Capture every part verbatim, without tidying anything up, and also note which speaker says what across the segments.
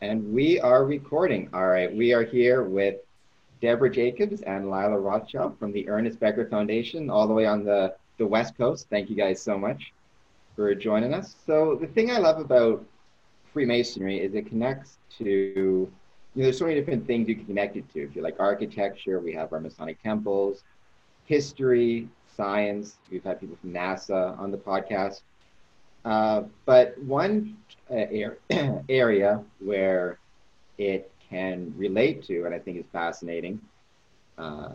Speaker 1: And we are recording. All right, we are here with Deborah Jacobs and Lila Rothschild from the Ernest Becker Foundation, all the way on the, the West Coast. Thank you guys so much for joining us. So the thing I love about Freemasonry is it connects to, you know, there's so many different things you can connect it to. If you like architecture, we have our Masonic temples, history, science. We've had people from NASA on the podcast. Uh, but one uh, area where it can relate to, and I think is fascinating, uh,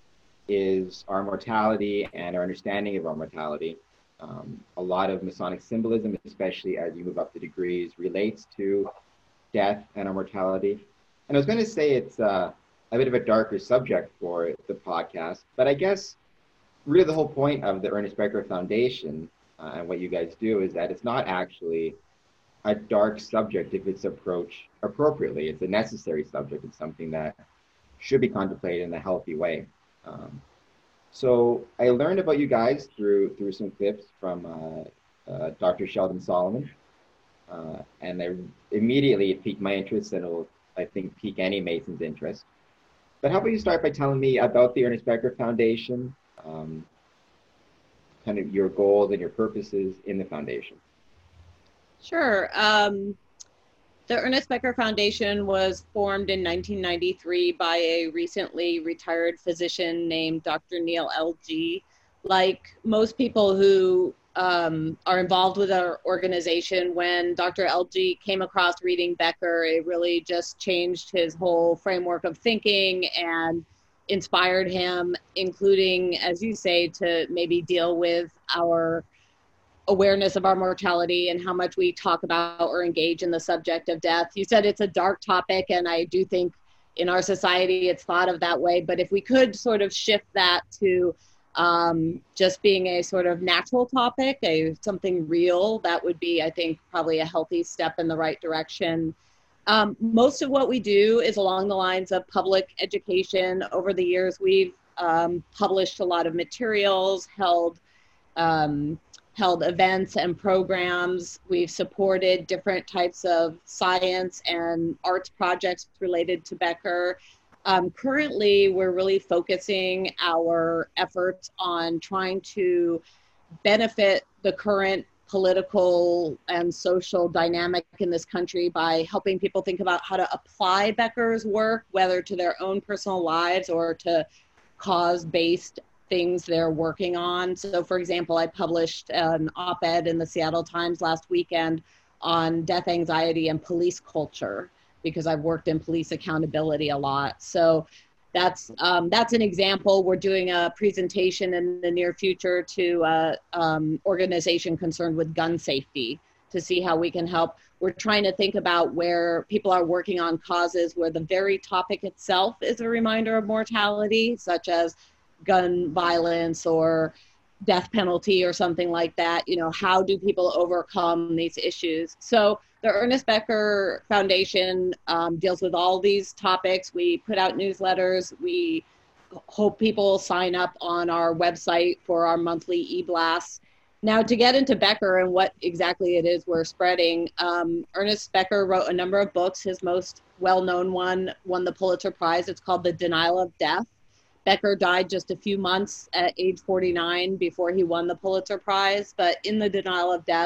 Speaker 1: is our mortality and our understanding of our mortality. Um, a lot of Masonic symbolism, especially as you move up the degrees, relates to death and our mortality. And I was going to say it's uh, a bit of a darker subject for the podcast, but I guess really the whole point of the Ernest Becker Foundation uh, and what you guys do is that it's not actually a dark subject if it's approached appropriately. It's a necessary subject. It's something that should be contemplated in a healthy way. Um, so I learned about you guys through through some clips from uh, uh, Doctor Sheldon Solomon, uh, and I immediately it piqued my interest, and it will, I think, pique any Mason's interest. But how about you start by telling me about the Ernest Becker Foundation, um, kind of your goals and your purposes in the foundation.
Speaker 2: Sure. Um, the Ernest Becker Foundation was formed in nineteen ninety-three by a recently retired physician named Doctor Neil L G. Like most people who um, are involved with our organization, when Doctor L G came across reading Becker, it really just changed his whole framework of thinking and inspired him, including, as you say, to maybe deal with our awareness of our mortality and how much we talk about or engage in the subject of death. You said it's a dark topic, and I do think in our society it's thought of that way, but if we could sort of shift that to um, just being a sort of natural topic, a something real, that would be, I think, probably a healthy step in the right direction. Um, most of what we do is along the lines of public education. Over the years, we've um, published a lot of materials, held um, held events and programs. We've supported different types of science and arts projects related to Becker. Um, currently, we're really focusing our efforts on trying to benefit the current political and social dynamic in this country by helping people think about how to apply Becker's work, whether to their own personal lives or to cause-based things they're working on. So for example, I published an op-ed in the Seattle Times last weekend on death anxiety and police culture, because I've worked in police accountability a lot. So that's um, that's an example. We're doing a presentation in the near future to an um, organization concerned with gun safety to see how we can help. We're trying to think about where people are working on causes where the very topic itself is a reminder of mortality, such as gun violence or death penalty or something like that. You know, how do people overcome these issues? So the Ernest Becker Foundation um, deals with all these topics. We put out newsletters. We hope people sign up on our website for our monthly e-blasts. Now, to get into Becker and what exactly it is we're spreading, um, Ernest Becker wrote a number of books. His most well-known one won the Pulitzer Prize. It's called The Denial of Death. Becker died just a few months at age forty-nine before he won the Pulitzer Prize. But in The Denial of Death,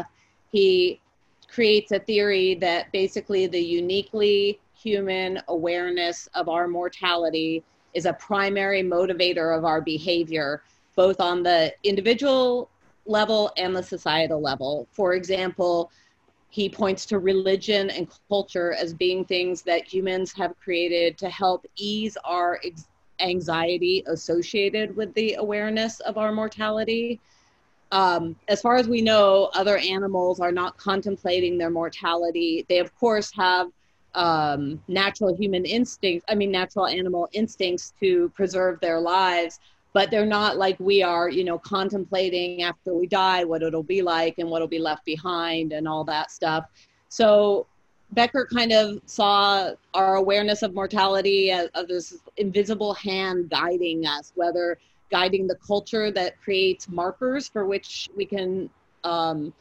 Speaker 2: he creates a theory that basically the uniquely human awareness of our mortality is a primary motivator of our behavior, both on the individual level and the societal level. For example, he points to religion and culture as being things that humans have created to help ease our ex- anxiety associated with the awareness of our mortality. Um, as far as we know, other animals are not contemplating their mortality. They, of course, have um, natural human instincts, I mean, natural animal instincts to preserve their lives, but they're not like we are, you know, contemplating after we die what it'll be like and what'll be left behind and all that stuff. So Becker kind of saw our awareness of mortality as, as this invisible hand guiding us, whether guiding the culture that creates markers for which we can um,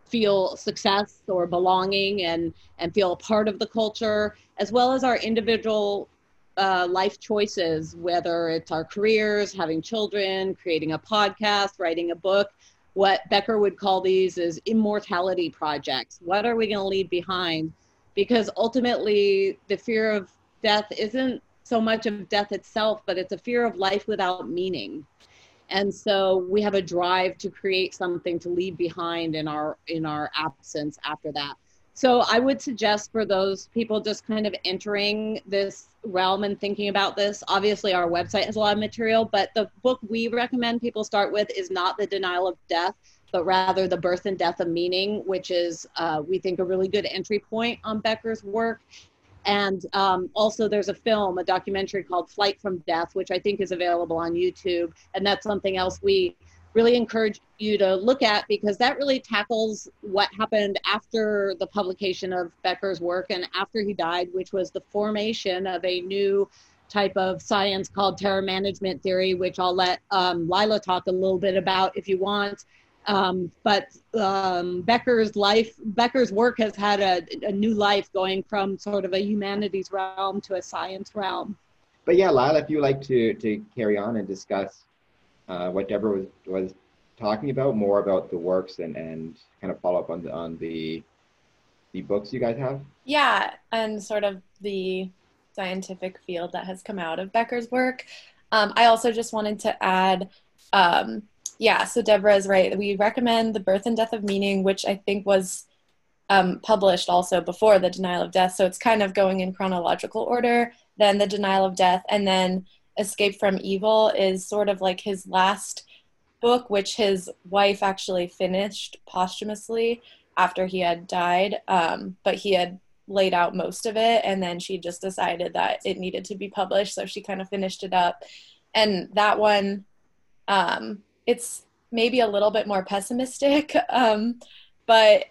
Speaker 2: feel success or belonging and, and feel a part of the culture, as well as our individual uh, life choices, whether it's our careers, having children, creating a podcast, writing a book. What Becker would call these is immortality projects. What are we going to leave behind? Because ultimately, the fear of death isn't so much of death itself, but it's a fear of life without meaning. And so we have a drive to create something to leave behind in our in our absence after that. So I would suggest for those people just kind of entering this realm and thinking about this, obviously our website has a lot of material, but the book we recommend people start with is not The Denial of Death, but rather The Birth and Death of Meaning, which is, uh, we think, a really good entry point on Becker's work. And um, also there's a film, a documentary called Flight from Death, which I think is available on YouTube. And that's something else we really encourage you to look at, because that really tackles what happened after the publication of Becker's work and after he died, which was the formation of a new type of science called terror management theory, which I'll let um, Lila talk a little bit about if you want. Um, but um, Becker's life, Becker's work has had a, a new life, going from sort of a humanities realm to a science realm.
Speaker 1: But yeah, Lila, if you like to to carry on and discuss uh, what Deborah was was talking about, more about the works and, and kind of follow up on the on the the books you guys have.
Speaker 3: Yeah, and sort of the scientific field that has come out of Becker's work. Um, I also just wanted to add. Um, Yeah, so Deborah is right. We recommend The Birth and Death of Meaning, which I think was um, published also before The Denial of Death. So it's kind of going in chronological order, then The Denial of Death, and then Escape from Evil is sort of like his last book, which his wife actually finished posthumously after he had died. Um, but he had laid out most of it, and then she just decided that it needed to be published. So she kind of finished it up. And that one... Um, it's maybe a little bit more pessimistic, um, but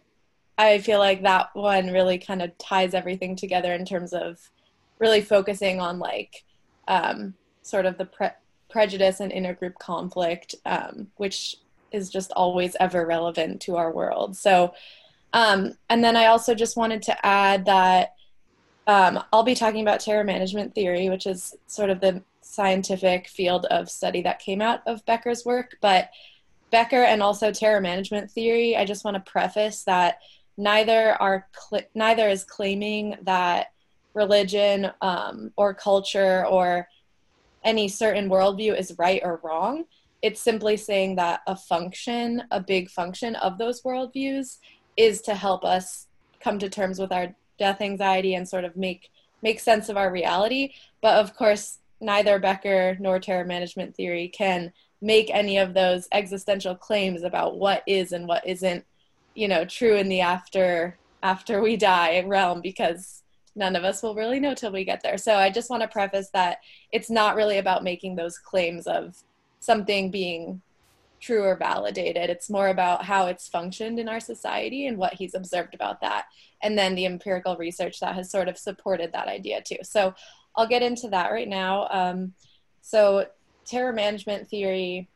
Speaker 3: I feel like that one really kind of ties everything together in terms of really focusing on like um, sort of the pre- prejudice and intergroup conflict, um, which is just always ever relevant to our world. So, um, and then I also just wanted to add that um, I'll be talking about terror management theory, which is sort of the scientific field of study that came out of Becker's work. But Becker and also terror management theory, I just want to preface that neither are cl- neither is claiming that religion um, or culture or any certain worldview is right or wrong. It's simply saying that a function, a big function of those worldviews is to help us come to terms with our death anxiety and sort of make make sense of our reality. But of course, neither Becker nor terror management theory can make any of those existential claims about what is and what isn't, you know, true in the after after we die realm, because none of us will really know till we get there. So I just want to preface that it's not really about making those claims of something being true or validated. It's more about how it's functioned in our society and what he's observed about that, and then the empirical research that has sort of supported that idea too. So I'll get into that right now. Um, so terror management theory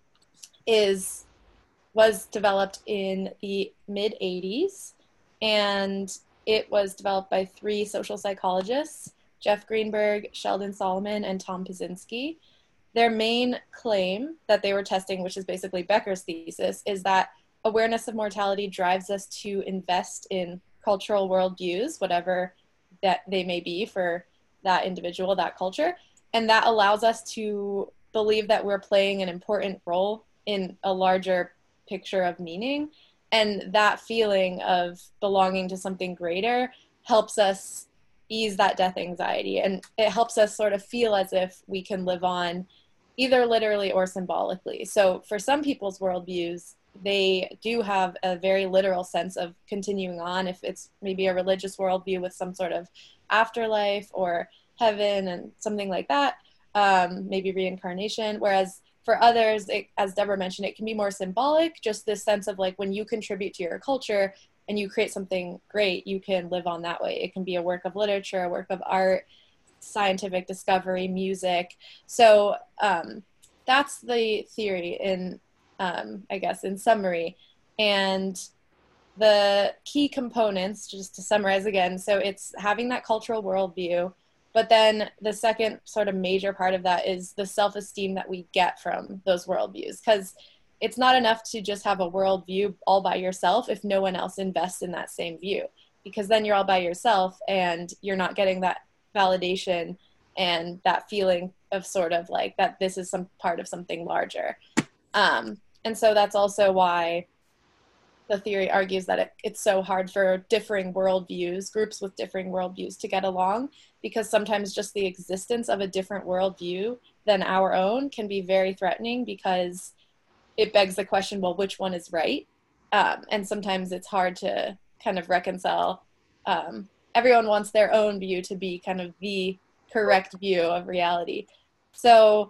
Speaker 3: is was developed in the mid eighties, and it was developed by three social psychologists, Jeff Greenberg, Sheldon Solomon, and Tom Pyszczynski. Their main claim that they were testing, which is basically Becker's thesis, is that awareness of mortality drives us to invest in cultural worldviews, whatever that they may be for that individual, that culture. And that allows us to believe that we're playing an important role in a larger picture of meaning. And that feeling of belonging to something greater helps us ease that death anxiety. And it helps us sort of feel as if we can live on either literally or symbolically. So for some people's worldviews, they do have a very literal sense of continuing on, if it's maybe a religious worldview with some sort of afterlife or heaven and something like that, um, maybe reincarnation. Whereas for others, it, as Deborah mentioned, it can be more symbolic, just this sense of like when you contribute to your culture and you create something great, you can live on that way. It can be a work of literature, a work of art, scientific discovery, music. So um, that's the theory in, um, I guess, in summary. And the key components, just to summarize again, so it's having that cultural worldview, but then the second sort of major part of that is the self-esteem that we get from those worldviews, because it's not enough to just have a worldview all by yourself if no one else invests in that same view, because then you're all by yourself and you're not getting that validation and that feeling of sort of like that this is some part of something larger. Um, and so that's also why the theory argues that it, it's so hard for differing worldviews, groups with differing worldviews to get along, because sometimes just the existence of a different worldview than our own can be very threatening, because it begs the question, well, which one is right? Um, and sometimes it's hard to kind of reconcile. Um, everyone wants their own view to be kind of the correct view of reality. So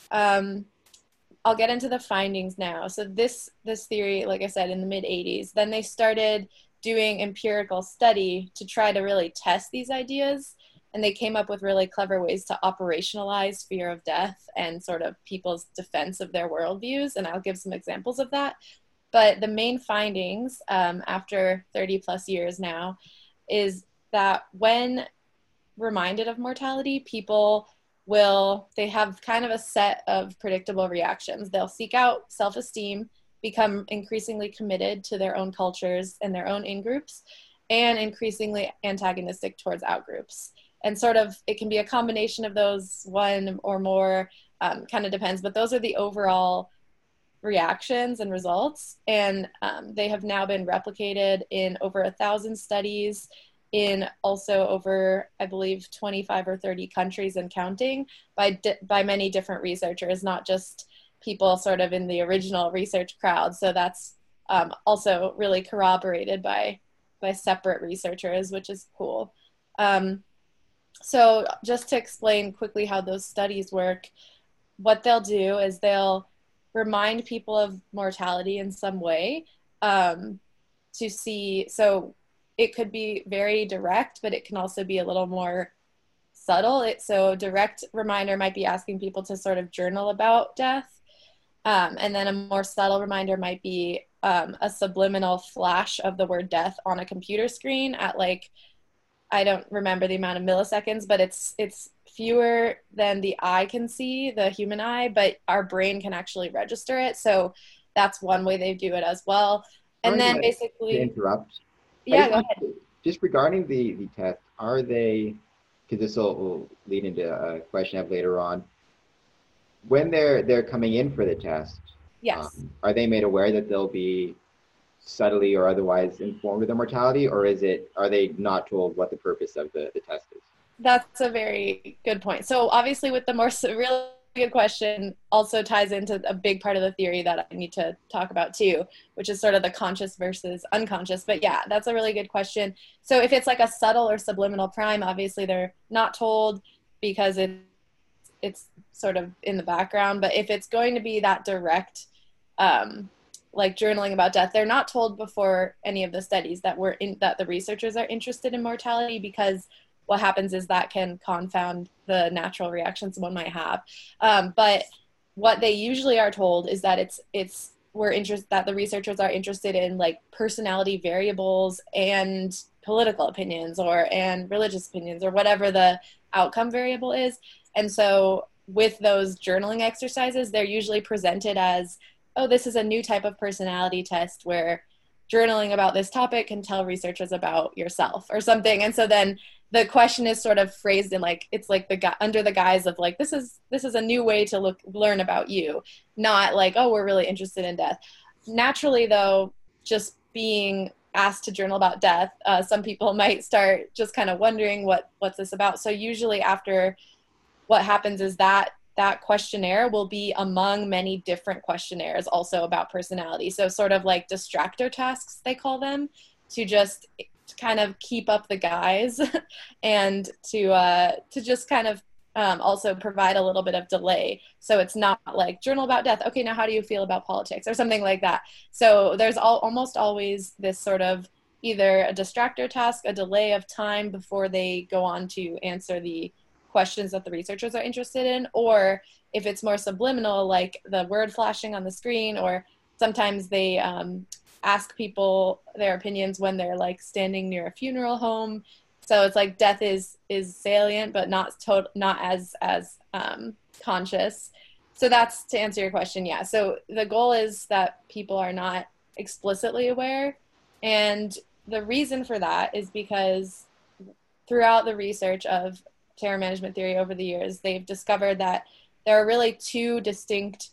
Speaker 3: um, I'll get into the findings now. So this this theory, like I said, in the mid eighties, then they started doing empirical study to try to really test these ideas. And they came up with really clever ways to operationalize fear of death and sort of people's defense of their worldviews. And I'll give some examples of that. But the main findings um, after thirty plus years now is that when reminded of mortality, people will, they have kind of a set of predictable reactions. They'll seek out self-esteem, become increasingly committed to their own cultures and their own in-groups, and increasingly antagonistic towards out-groups. And sort of, it can be a combination of those, one or more, um, kind of depends, but those are the overall reactions and results. And um, they have now been replicated in over a thousand studies, in also over, I believe, twenty-five or thirty countries and counting, by di- by many different researchers, not just people sort of in the original research crowd. So that's um, also really corroborated by by separate researchers, which is cool. Um, so just to explain quickly how those studies work, what they'll do is they'll remind people of mortality in some way um, to see, so it could be very direct, but it can also be a little more subtle. It, so direct reminder might be asking people to sort of journal about death. Um, and then a more subtle reminder might be um, a subliminal flash of the word death on a computer screen at like, I don't remember the amount of milliseconds, but it's it's fewer than the eye can see, the human eye, but our brain can actually register it. So that's one way they do it as well. And
Speaker 1: Sorry
Speaker 3: then
Speaker 1: to,
Speaker 3: basically...
Speaker 1: to interrupt.
Speaker 3: Yeah,
Speaker 1: just,
Speaker 3: go ahead.
Speaker 1: Just regarding the, the test, are they, because this will, will lead into a question I have later on, when they're they're coming in for the test,
Speaker 3: yes,
Speaker 1: um, are they made aware that they'll be subtly or otherwise informed of their mortality, or is it, are they not told what the purpose of the, the test is?
Speaker 3: That's a very good point. So obviously with the more really good question also ties into a big part of the theory that I need to talk about too, which is sort of the conscious versus unconscious. But yeah, that's a really good question. So if it's like a subtle or subliminal prime, obviously they're not told because it, it's sort of in the background. But if it's going to be that direct, um, like journaling about death, they're not told before any of the studies that we're in, that the researchers are interested in mortality, because what happens is that can confound the natural reactions one might have. Um, but what they usually are told is that it's it's we're interested that the researchers are interested in like personality variables and political opinions or and religious opinions or whatever the outcome variable is. And so with those journaling exercises, they're usually presented as, oh, this is a new type of personality test where journaling about this topic can tell researchers about yourself or something. And so then the question is sort of phrased in like, it's like the guy under the guise of like, this is, this is a new way to look, learn about you, not like, oh, we're really interested in death. Naturally though, just being asked to journal about death, uh, some people might start just kind of wondering what, what's this about? So usually after what happens is that that questionnaire will be among many different questionnaires also about personality. So sort of like distractor tasks, they call them, to just to kind of keep up the guys and to uh, to just kind of um, also provide a little bit of delay. So it's not like journal about death. Okay, now how do you feel about politics or something like that? So there's all, almost always this sort of either a distractor task, a delay of time before they go on to answer the questions that the researchers are interested in, or if it's more subliminal, like the word flashing on the screen, or sometimes they um, ask people their opinions when they're like standing near a funeral home. So it's like death is is salient, but not to- not as as um, conscious. So that's to answer your question. Yeah. So the goal is that people are not explicitly aware, and the reason for that is because throughout the research of terror management theory over the years, they've discovered that there are really two distinct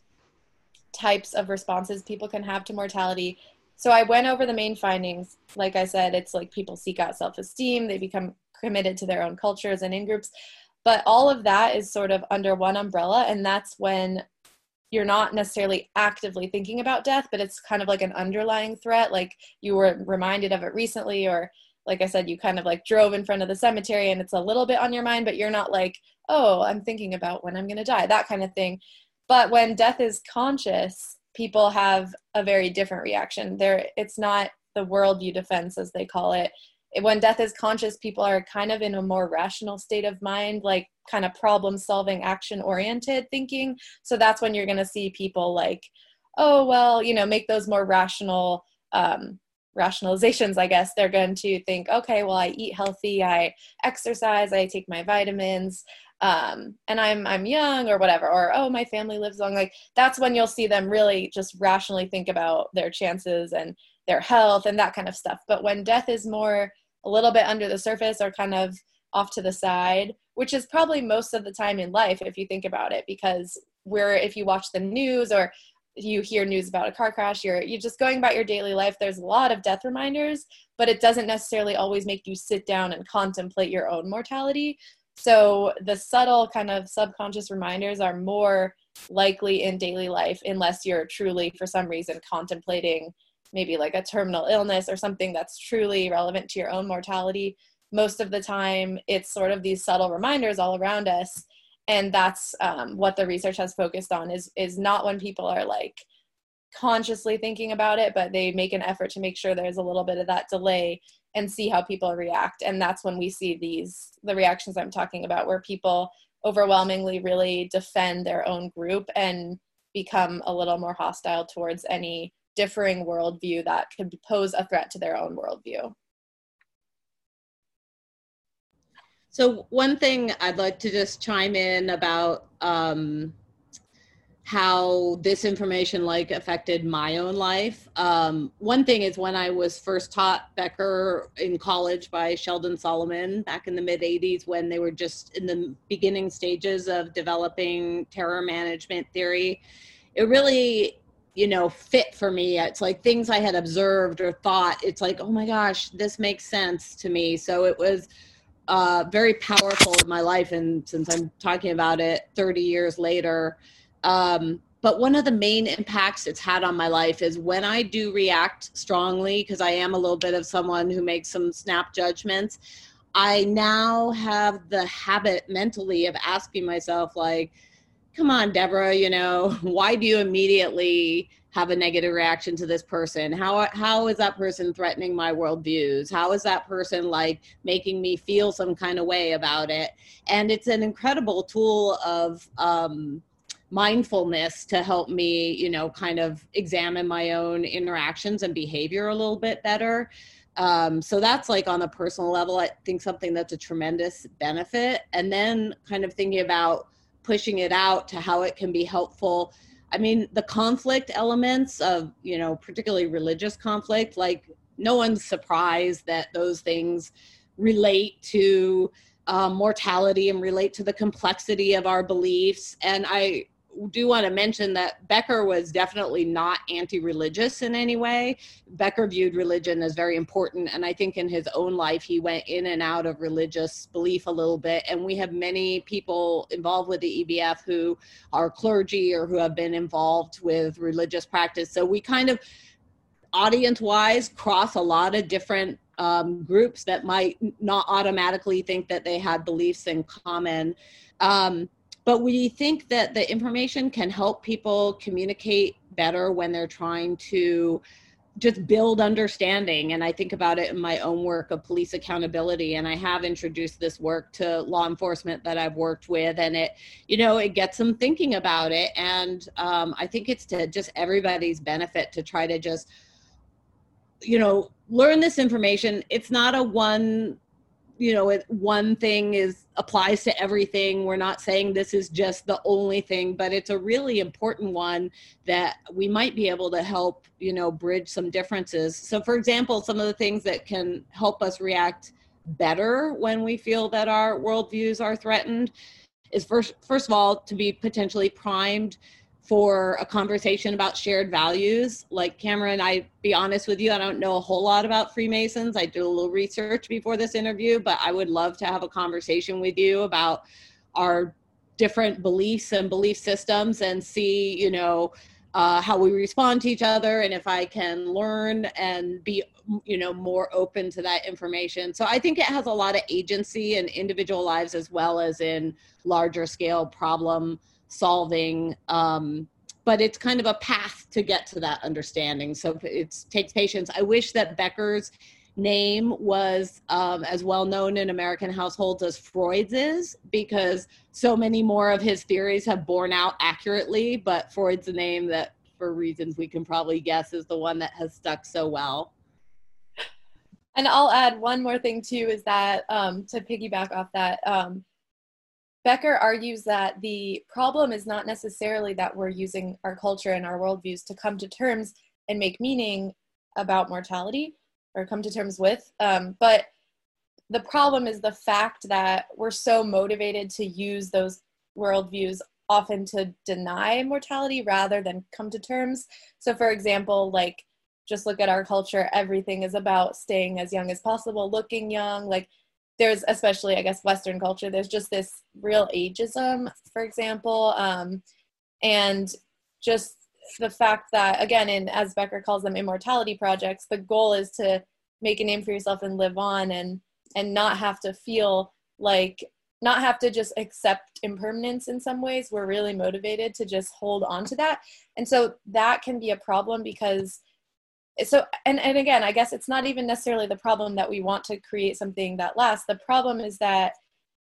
Speaker 3: types of responses people can have to mortality. So I went over the main findings. Like I said, it's like people seek out self-esteem, they become committed to their own cultures and in-groups. But all of that is sort of under one umbrella, and that's when you're not necessarily actively thinking about death, but it's kind of like an underlying threat, like you were reminded of it recently, or like I said, you kind of like drove in front of the cemetery and it's a little bit on your mind, but you're not like, oh, I'm thinking about when I'm going to die, that kind of thing. But when death is conscious, people have a very different reaction. There, it's not the worldview defense, as they call it. When death is conscious, people are kind of in a more rational state of mind, like kind of problem-solving, action-oriented thinking. So that's when you're going to see people like, oh, well, you know, make those more rational um, rationalizations, I guess. They're going to think, okay, well, I eat healthy, I exercise, I take my vitamins, um, and I'm I'm young or whatever, or, oh, my family lives long. Like, that's when you'll see them really just rationally think about their chances and their health and that kind of stuff. But when death is more a little bit under the surface or kind of off to the side, which is probably most of the time in life, if you think about it, because we're, if you watch the news or you hear news about a car crash, you're you're just going about your daily life. There's a lot of death reminders, but it doesn't necessarily always make you sit down and contemplate your own mortality. So the subtle kind of subconscious reminders are more likely in daily life, unless you're truly, for some reason, contemplating maybe like a terminal illness or something that's truly relevant to your own mortality. Most of the time, it's sort of these subtle reminders all around us. And that's um, what the research has focused on, is, is not when people are like consciously thinking about it, but they make an effort to make sure there's a little bit of that delay and see how people react. And that's when we see these, the reactions I'm talking about, where people overwhelmingly really defend their own group and become a little more hostile towards any differing worldview that could pose a threat to their own worldview.
Speaker 2: So one thing I'd like to just chime in about um, how this information like affected my own life. Um, one thing is when I was first taught Becker in college by Sheldon Solomon back in the mid eighties, when they were just in the beginning stages of developing terror management theory, it really, you know, fit for me. It's like things I had observed or thought, it's like, oh my gosh, this makes sense to me. So it was uh, very powerful in my life. And since I'm talking about it thirty years later, um, but one of the main impacts it's had on my life is when I do react strongly, because I am a little bit of someone who makes some snap judgments, I now have the habit mentally of asking myself, like, come on, Deborah, you know, why do you immediately have a negative reaction to this person? How how is that person threatening my worldviews? How is that person like making me feel some kind of way about it? And it's an incredible tool of um, mindfulness to help me, you know, kind of examine my own interactions and behavior a little bit better. Um, so that's like on a personal level, I think something that's a tremendous benefit. And then kind of thinking about pushing it out to how it can be helpful. I mean, the conflict elements of, you know, particularly religious conflict, like no one's surprised that those things relate to uh, mortality and relate to the complexity of our beliefs. And I do want to mention that Becker was definitely not anti-religious in any way. Becker viewed religion as very important. And I think in his own life, he went in and out of religious belief a little bit. And we have many people involved with the E B F who are clergy or who have been involved with religious practice. So we kind of, audience-wise, cross a lot of different um, groups that might not automatically think that they had beliefs in common. Um, But we think that the information can help people communicate better when they're trying to just build understanding. And I think about it in my own work of police accountability. And I have introduced this work to law enforcement that I've worked with. And it, you know, it gets them thinking about it. And um, I think it's to just everybody's benefit to try to just you know, learn this information. It's not a one, you know, it, one thing is applies to everything. We're not saying this is just the only thing, but it's a really important one that we might be able to help, you know, bridge some differences. So for example, some of the things that can help us react better when we feel that our worldviews are threatened is first, first of all, to be potentially primed for a conversation about shared values. Like Cameron, I be honest with you, I don't know a whole lot about Freemasons. I did a little research before this interview, but I would love to have a conversation with you about our different beliefs and belief systems and see, you know, uh, how we respond to each other, and if I can learn and be, you know, more open to that information. So I think it has a lot of agency in individual lives as well as in larger scale problem solving, um, but it's kind of a path to get to that understanding. So it takes patience. I wish that Becker's name was um, as well known in American households as Freud's is, because so many more of his theories have borne out accurately, but Freud's a name that, for reasons we can probably guess, is the one that has stuck so well.
Speaker 3: And I'll add one more thing too, is that um, to piggyback off that, um, Becker argues that the problem is not necessarily that we're using our culture and our worldviews to come to terms and make meaning about mortality or come to terms with, um, but the problem is the fact that we're so motivated to use those worldviews often to deny mortality rather than come to terms. So for example, like, just look at our culture, everything is about staying as young as possible, looking young, like, there's, especially, I guess, Western culture, there's just this real ageism, for example, um, and just the fact that, again, in, as Becker calls them, immortality projects, the goal is to make a name for yourself and live on, and and not have to feel like, not have to just accept impermanence in some ways. We're really motivated to just hold on to that. And so that can be a problem because So, and, and again, I guess it's not even necessarily the problem that we want to create something that lasts. The problem is that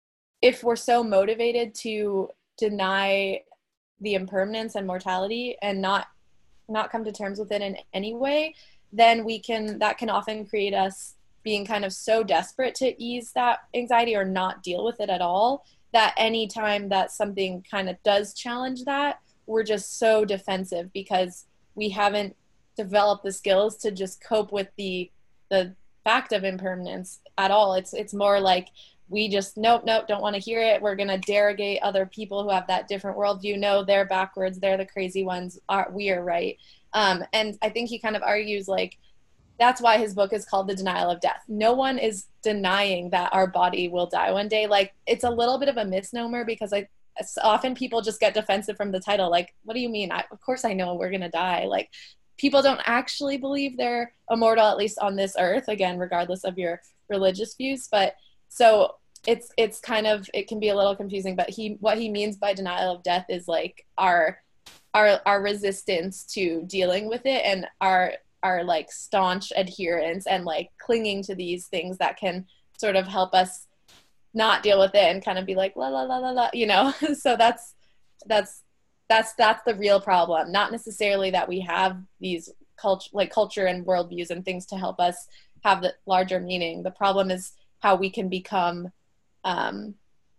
Speaker 3: if we're so motivated to deny the impermanence and mortality and not not come to terms with it in any way, then we can, that can often create us being kind of so desperate to ease that anxiety or not deal with it at all, that any time that something kind of does challenge that, we're just so defensive because we haven't develop the skills to just cope with the the fact of impermanence at all. It's it's more like we just, nope, nope, don't want to hear it. We're going to derogate other people who have that different worldview. No, they're backwards. They're the crazy ones. Are, we are right. Um, and I think he kind of argues like, that's why his book is called The Denial of Death. No one is denying that our body will die one day. Like, it's a little bit of a misnomer because I often people just get defensive from the title. Like, what do you mean? I, of course I know we're going to die. Like, people don't actually believe they're immortal, at least on this earth, again, regardless of your religious views. But so it's it's kind of, it can be a little confusing, but he what he means by denial of death is like our our our resistance to dealing with it, and our our like staunch adherence and like clinging to these things that can sort of help us not deal with it and kind of be like la la la la la, you know. So that's that's That's that's the real problem. Not necessarily that we have these culture, like culture and worldviews and things to help us have the larger meaning. The problem is how we can become um,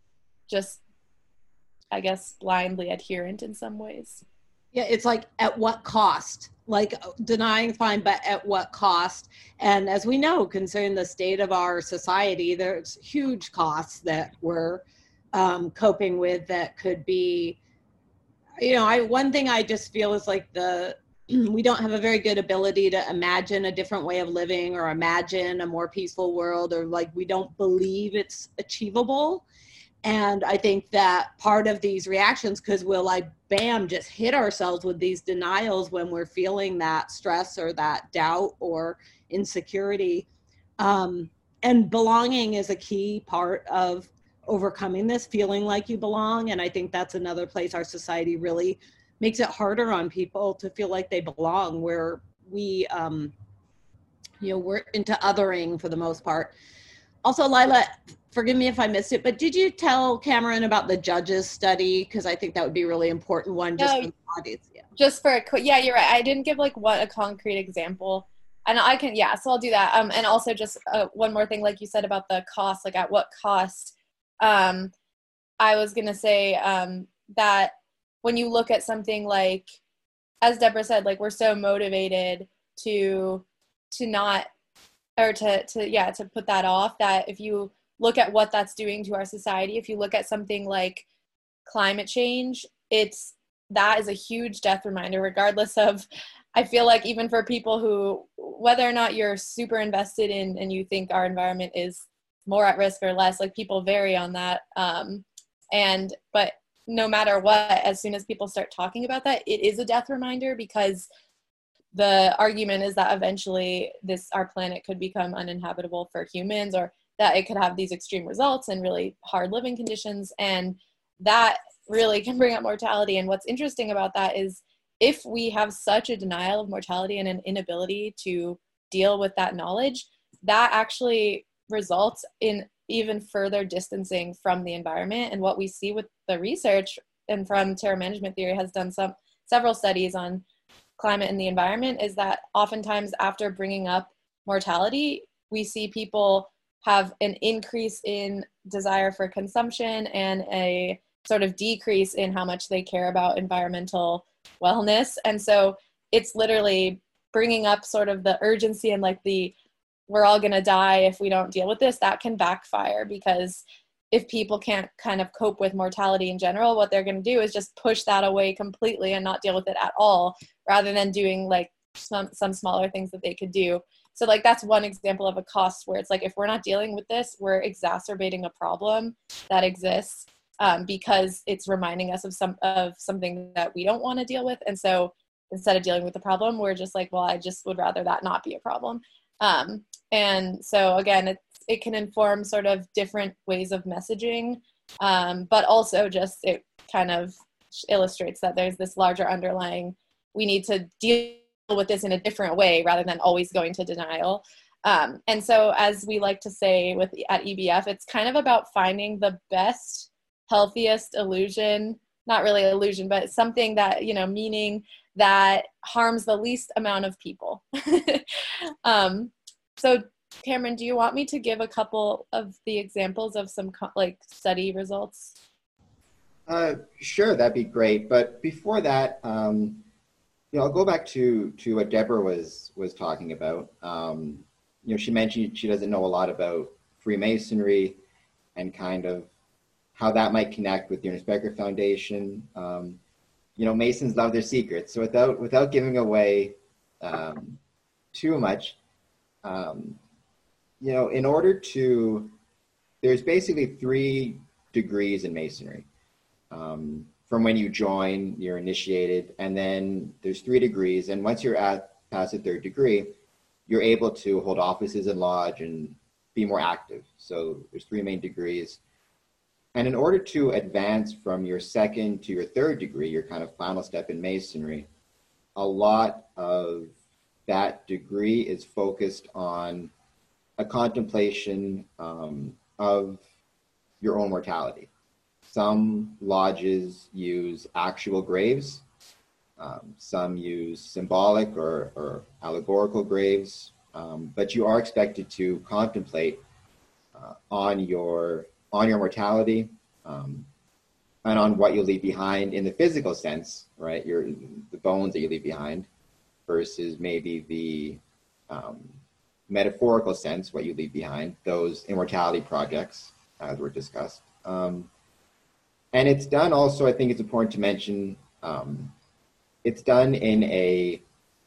Speaker 3: just, I guess, blindly adherent in some ways.
Speaker 2: Yeah, it's like, at what cost? Like, denying fine, but at what cost? And as we know, considering the state of our society, there's huge costs that we're um, coping with that could be, you know, I one thing I just feel is like the we don't have a very good ability to imagine a different way of living or imagine a more peaceful world, or like we don't believe it's achievable. And I think that part of these reactions, because we'll like, bam, just hit ourselves with these denials when we're feeling that stress or that doubt or insecurity. Um, and belonging is a key part of overcoming this, feeling like you belong. And I think that's another place our society really makes it harder on people to feel like they belong, where we, um, you know, we're into othering for the most part. Also, Lila, forgive me if I missed it, but did you tell Cameron about the judges study? Because I think that would be a really important one just
Speaker 3: no,
Speaker 2: for the audience. Yeah.
Speaker 3: Just for a quick, yeah, you're right. I didn't give like what a concrete example and I can, yeah, so I'll do that. Um, and also just uh, one more thing, like you said about the cost, like at what cost, um, I was going to say um, that when you look at something like, as Deborah said, like we're so motivated to, to not, or to, to, yeah, to put that off, that if you look at what that's doing to our society, if you look at something like climate change, it's, that is a huge death reminder, regardless of, I feel like even for people who, whether or not you're super invested in and you think our environment is more at risk or less, like people vary on that. Um, and, but no matter what, as soon as people start talking about that, it is a death reminder, because the argument is that eventually this, our planet could become uninhabitable for humans, or that it could have these extreme results and really hard living conditions. And that really can bring up mortality. And what's interesting about that is, if we have such a denial of mortality and an inability to deal with that knowledge, that actually results in even further distancing from the environment. And what we see with the research, and from Terra Management Theory has done some several studies on climate and the environment, is that oftentimes after bringing up mortality, we see people have an increase in desire for consumption and a sort of decrease in how much they care about environmental wellness. And so it's literally bringing up sort of the urgency and like the, we're all going to die if we don't deal with this, that can backfire, because if people can't kind of cope with mortality in general, what they're going to do is just push that away completely and not deal with it at all, rather than doing like some, some smaller things that they could do. So like that's one example of a cost where it's like, if we're not dealing with this, we're exacerbating a problem that exists. Um, because it's reminding us of some of something that we don't want to deal with. And so instead of dealing with the problem, we're just like, well, I just would rather that not be a problem. Um, and so again, it, it can inform sort of different ways of messaging, um, but also just it kind of illustrates that there's this larger underlying, we need to deal with this in a different way rather than always going to denial. Um, and so as we like to say with at E B F, it's kind of about finding the best, healthiest illusion, not really illusion, but something that, you know, meaning that harms the least amount of people. um, so Cameron, do you want me to give a couple of the examples of some co- like study results?
Speaker 1: Uh, sure, that'd be great. But before that, um, you know, I'll go back to, to what Deborah was, was talking about. Um, you know, she mentioned she doesn't know a lot about Freemasonry and kind of how that might connect with the Ernest Becker Foundation. Um, you know, Masons love their secrets. So without without giving away um, too much, um, you know, in order to, there's basically three degrees in Masonry. Um, from when you join, you're initiated, and then there's three degrees. And once you're at past the third degree, you're able to hold offices in lodge and be more active. So there's three main degrees. And in order to advance from your second to your third degree, your kind of final step in Masonry, a lot of that degree is focused on a contemplation um, of your own mortality. Some lodges use actual graves. Um, some use symbolic or, or allegorical graves, um, but you are expected to contemplate uh, on your on your mortality, um, and on what you leave behind in the physical sense, right? Your the bones that you leave behind, versus maybe the um, metaphorical sense, what you leave behind, those immortality projects, as were discussed. Um, and it's done also, I think it's important to mention, um, it's done in a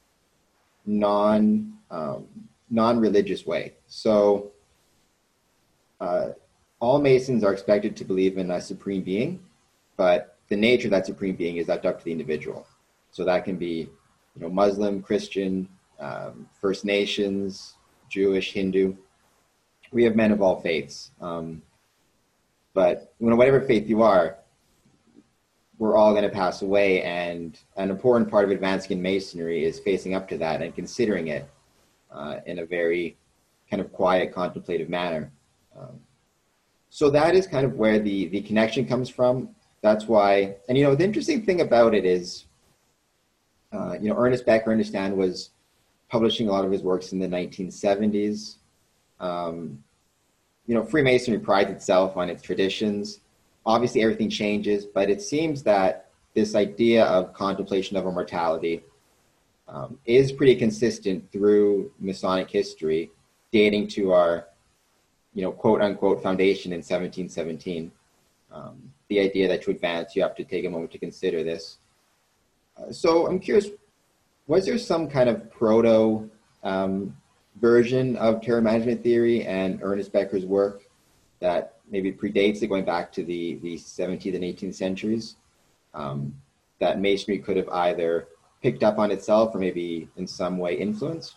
Speaker 1: non, um, non-religious way. So, uh, all Masons are expected to believe in a supreme being, but the nature of that supreme being is left up to the individual. So that can be, you know, Muslim, Christian, um, First Nations, Jewish, Hindu. We have men of all faiths. Um, but you know, whatever faith you are, we're all going to pass away. And an important part of advancing in Masonry is facing up to that and considering it uh, in a very kind of quiet, contemplative manner. Um, So that is kind of where the, the connection comes from. That's why, and you know, the interesting thing about it is, uh, you know, Ernest Becker, understand, was publishing a lot of his works in the nineteen seventies. Um, you know, Freemasonry prides itself on its traditions. Obviously, everything changes, but it seems that this idea of contemplation of immortality um, is pretty consistent through Masonic history, dating to our, you know, quote unquote foundation in seventeen seventeen. Um, the idea that to advance, you have to take a moment to consider this. Uh, so I'm curious, was there some kind of proto um, version of terror management theory and Ernest Becker's work that maybe predates it, going back to the, the seventeenth and eighteenth centuries, um, that Masonry could have either picked up on itself or maybe in some way influenced?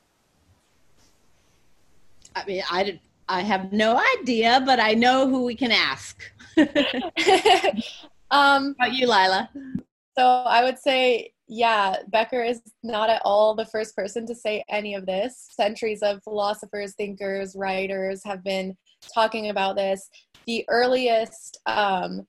Speaker 2: I mean, I, did, I have no idea, but I know who we can ask.
Speaker 3: um,
Speaker 2: How about you, Lila?
Speaker 3: So I would say, yeah, Becker is not at all the first person to say any of this. Centuries of philosophers, thinkers, writers have been talking about this. The earliest um,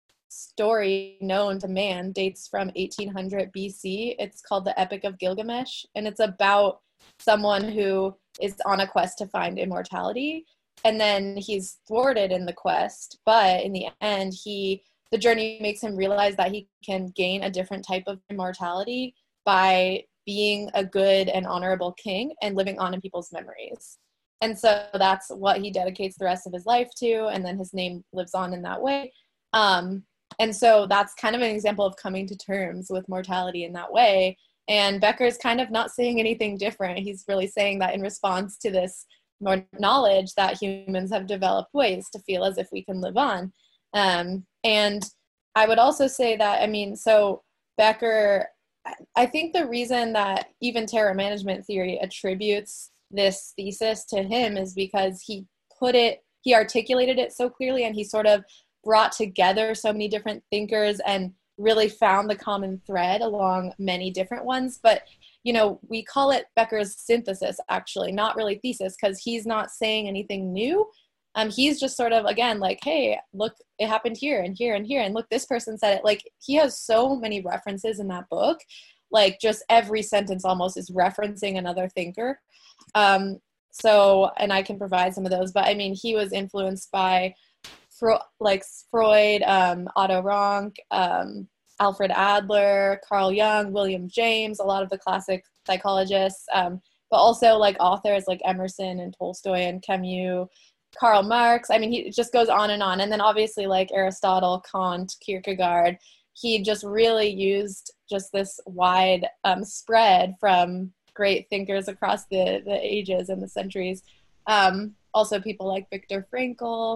Speaker 3: story known to man dates from eighteen hundred B C. It's called the Epic of Gilgamesh, and it's about someone who is on a quest to find immortality, and then he's thwarted in the quest, but in the end, he the journey makes him realize that he can gain a different type of immortality by being a good and honorable king and living on in people's memories. And so that's what he dedicates the rest of his life to, and then his name lives on in that way. Um, and so that's kind of an example of coming to terms with mortality in that way. And Becker's kind of not saying anything different. He's really saying that in response to this more knowledge that humans have developed ways to feel as if we can live on. Um, and I would also say that, I mean, so Becker, I think the reason that even terror management theory attributes this thesis to him is because he put it, he articulated it so clearly, and he sort of brought together so many different thinkers and really found the common thread along many different ones. But, you know, we call it Becker's synthesis, actually, not really thesis, because he's not saying anything new. Um, he's just sort of, again, like, hey, look, it happened here and here and here. And look, this person said it. Like, he has so many references in that book. Like, just every sentence almost is referencing another thinker. Um, so, and I can provide some of those. But, I mean, he was influenced by, Fro- like, Freud, um, Otto Rank, um, Alfred Adler, Carl Jung, William James, a lot of the classic psychologists, um, but also, like, authors like Emerson and Tolstoy and Camus, Karl Marx. I mean, he it just goes on and on. And then obviously, like, Aristotle, Kant, Kierkegaard, he just really used just this wide um, spread from great thinkers across the, the ages and the centuries. Um, also people like Viktor Frankl,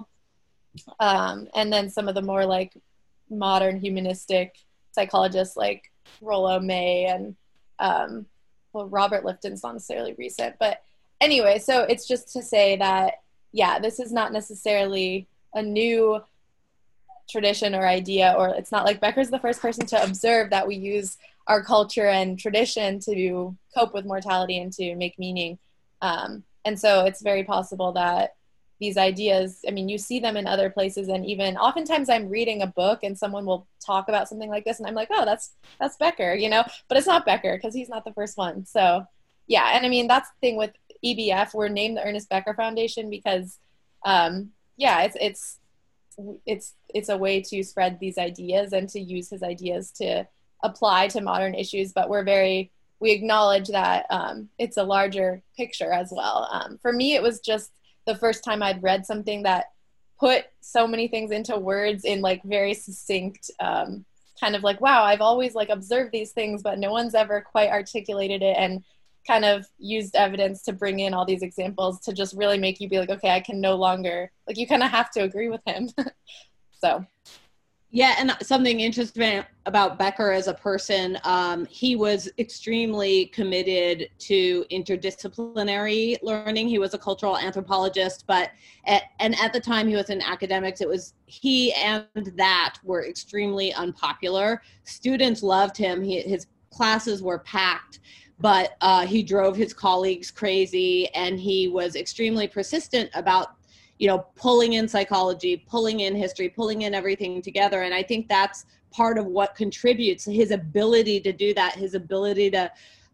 Speaker 3: um, and then some of the more, like, modern humanistic psychologists like Rollo May and, um, well, Robert Lifton's not necessarily recent. But anyway, so it's just to say that, yeah, this is not necessarily a new tradition or idea, or it's not like Becker's the first person to observe that we use our culture and tradition to cope with mortality and to make meaning. Um, and so it's very possible that these ideas, I mean, you see them in other places, and even oftentimes I'm reading a book and someone will talk about something like this and I'm like, oh, that's that's Becker, you know, but it's not Becker because he's not the first one. So yeah, and I mean, that's the thing with E B F. We're named the Ernest Becker Foundation because um, yeah, it's it's it's it's a way to spread these ideas and to use his ideas to apply to modern issues, but we're very we acknowledge that um, it's a larger picture as well. Um, for me, it was just the first time I'd read something that put so many things into words in, like, very succinct, um, kind of like, wow, I've always, like, observed these things, but no one's ever quite articulated it, and kind of used evidence to bring in all these examples to just really make you be like, okay, I can no longer, like, you kind of have to agree with him. So.
Speaker 2: Yeah, and something interesting about Becker as a person, um, he was extremely committed to interdisciplinary learning. He was a cultural anthropologist, but at, and at the time he was in academics, it was he and that were extremely unpopular. Students loved him. He, his classes were packed, but uh, he drove his colleagues crazy, and he was extremely persistent about, you know, pulling in psychology, pulling in history, pulling in everything together. And I think that's part of what contributes his ability to do that, his ability to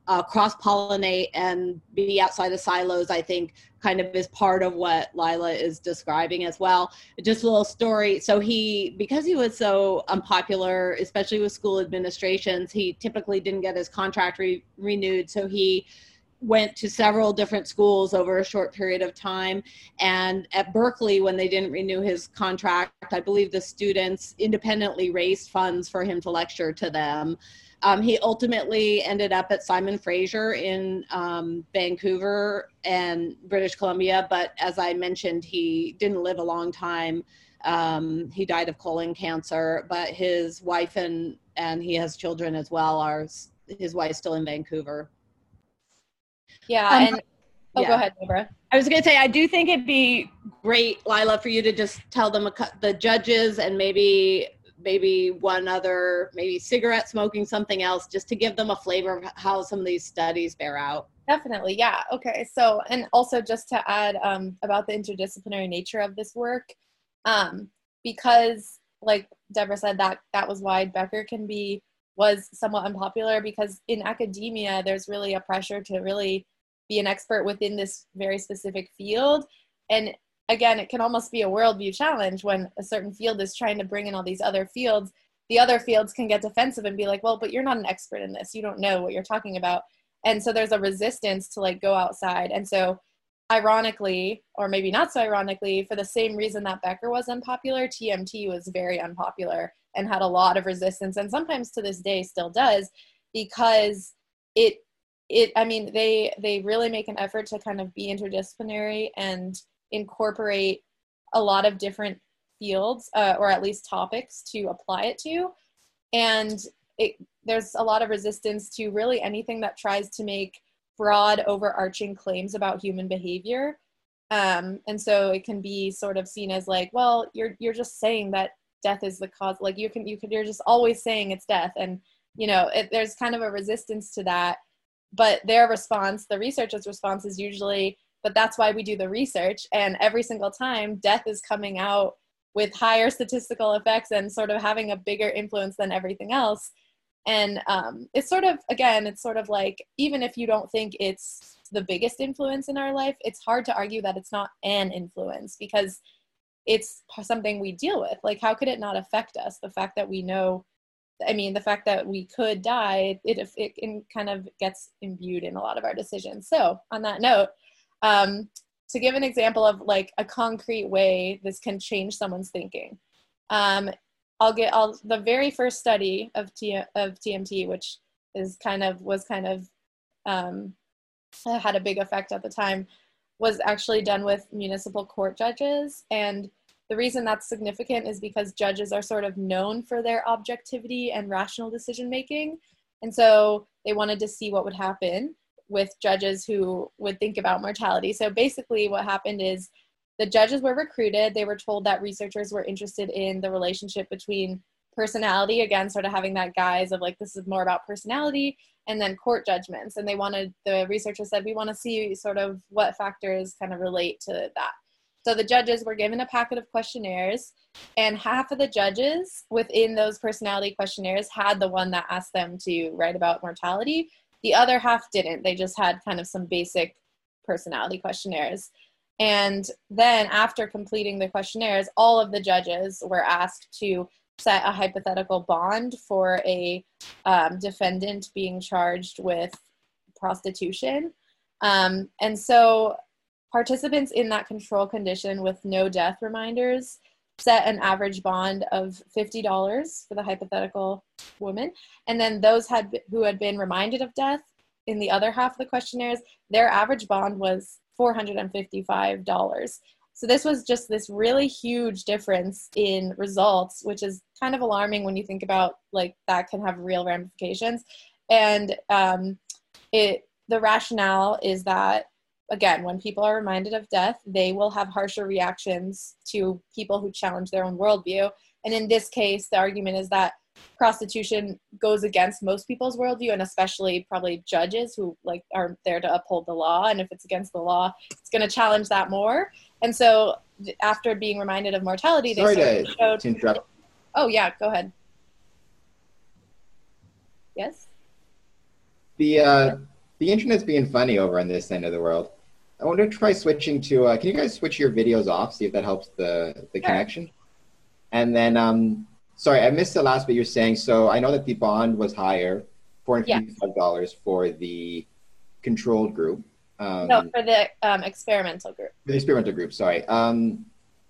Speaker 2: uh, cross-pollinate and be outside of silos, I think kind of is part of what Lila is describing as well. Just a little story. So he, because he was so unpopular, especially with school administrations, he typically didn't get his contract re- renewed. So he went to several different schools over a short period of time. And at Berkeley, when they didn't renew his contract, I believe the students independently raised funds for him to lecture to them. Um, he ultimately ended up at Simon Fraser in um, Vancouver and British Columbia. But as I mentioned, he didn't live a long time. Um, he died of colon cancer, but his wife and, and he has children as well, are his wife's still in Vancouver.
Speaker 3: Yeah,
Speaker 2: um,
Speaker 3: and oh,
Speaker 2: yeah.
Speaker 3: Go ahead, Deborah.
Speaker 2: I was going to say, I do think it'd be great, Lila, for you to just tell them a, the judges and maybe maybe one other, maybe cigarette smoking, something else, just to give them a flavor of how some of these studies bear out.
Speaker 3: Definitely, yeah. Okay, so, and also just to add um, about the interdisciplinary nature of this work, um, because, like Deborah said, that that was why Becker can be, was somewhat unpopular, because in academia, there's really a pressure to really be an expert within this very specific field. And again, it can almost be a worldview challenge when a certain field is trying to bring in all these other fields. The other fields can get defensive and be like, well, but you're not an expert in this. You don't know what you're talking about. And so there's a resistance to like go outside. And so ironically, or maybe not so ironically, for the same reason that Becker was unpopular, T M T was very unpopular and had a lot of resistance, and sometimes to this day still does, because it, it, I mean, they, they really make an effort to kind of be interdisciplinary and incorporate a lot of different fields, uh, or at least topics to apply it to. And it, there's a lot of resistance to really anything that tries to make broad overarching claims about human behavior. Um, and so it can be sort of seen as like, well, you're, you're just saying that death is the cause. Like you can, you can, you're just always saying it's death. And, you know, it, there's kind of a resistance to that, but their response, the researchers' response is usually, but that's why we do the research. And every single time death is coming out with higher statistical effects and sort of having a bigger influence than everything else. And um, it's sort of, again, it's sort of like, even if you don't think it's the biggest influence in our life, it's hard to argue that it's not an influence, because it's something we deal with. Like, how could it not affect us? The fact that we know, I mean, the fact that we could die, it, it, it kind of gets imbued in a lot of our decisions. So on that note, um, to give an example of like a concrete way this can change someone's thinking, um, I'll get I'll, the very first study of T, of T M T, which is kind of was kind of um, had a big effect at the time, was actually done with municipal court judges. And the reason that's significant is because judges are sort of known for their objectivity and rational decision making. And so they wanted to see what would happen with judges who would think about mortality. So basically what happened is the judges were recruited. They were told that researchers were interested in the relationship between personality, again, sort of having that guise of like, this is more about personality, and then court judgments. And they wanted, the researchers said, we want to see sort of what factors kind of relate to that. So the judges were given a packet of questionnaires, and half of the judges within those personality questionnaires had the one that asked them to write about mortality. The other half didn't. They just had kind of some basic personality questionnaires. And then after completing the questionnaires, all of the judges were asked to set a hypothetical bond for a um, defendant being charged with prostitution. Um, and so participants in that control condition with no death reminders set an average bond of fifty dollars for the hypothetical woman. And then those had who had been reminded of death in the other half of the questionnaires, their average bond was four hundred fifty-five dollars. So this was just this really huge difference in results, which is kind of alarming when you think about like that can have real ramifications. And um, it the rationale is that, again, when people are reminded of death, they will have harsher reactions to people who challenge their own worldview. And in this case, the argument is that prostitution goes against most people's worldview, and especially probably judges who like are there to uphold the law. And if it's against the law, it's going to challenge that more. And so after being reminded of mortality, they
Speaker 1: Sorry
Speaker 3: sort
Speaker 1: to,
Speaker 3: of showed...
Speaker 1: to interrupt.
Speaker 3: Oh, yeah, go ahead. Yes?
Speaker 1: The uh, the internet's being funny over on this end of the world. I want to try switching to, uh, can you guys switch your videos off, see if that helps the, the
Speaker 3: Sure.
Speaker 1: connection? And then, um, sorry, I missed the last bit you're saying. So I know that the bond was higher, four hundred fifty-five dollars for the controlled group. Um,
Speaker 3: No, for the um, experimental group.
Speaker 1: the experimental group, sorry. Um,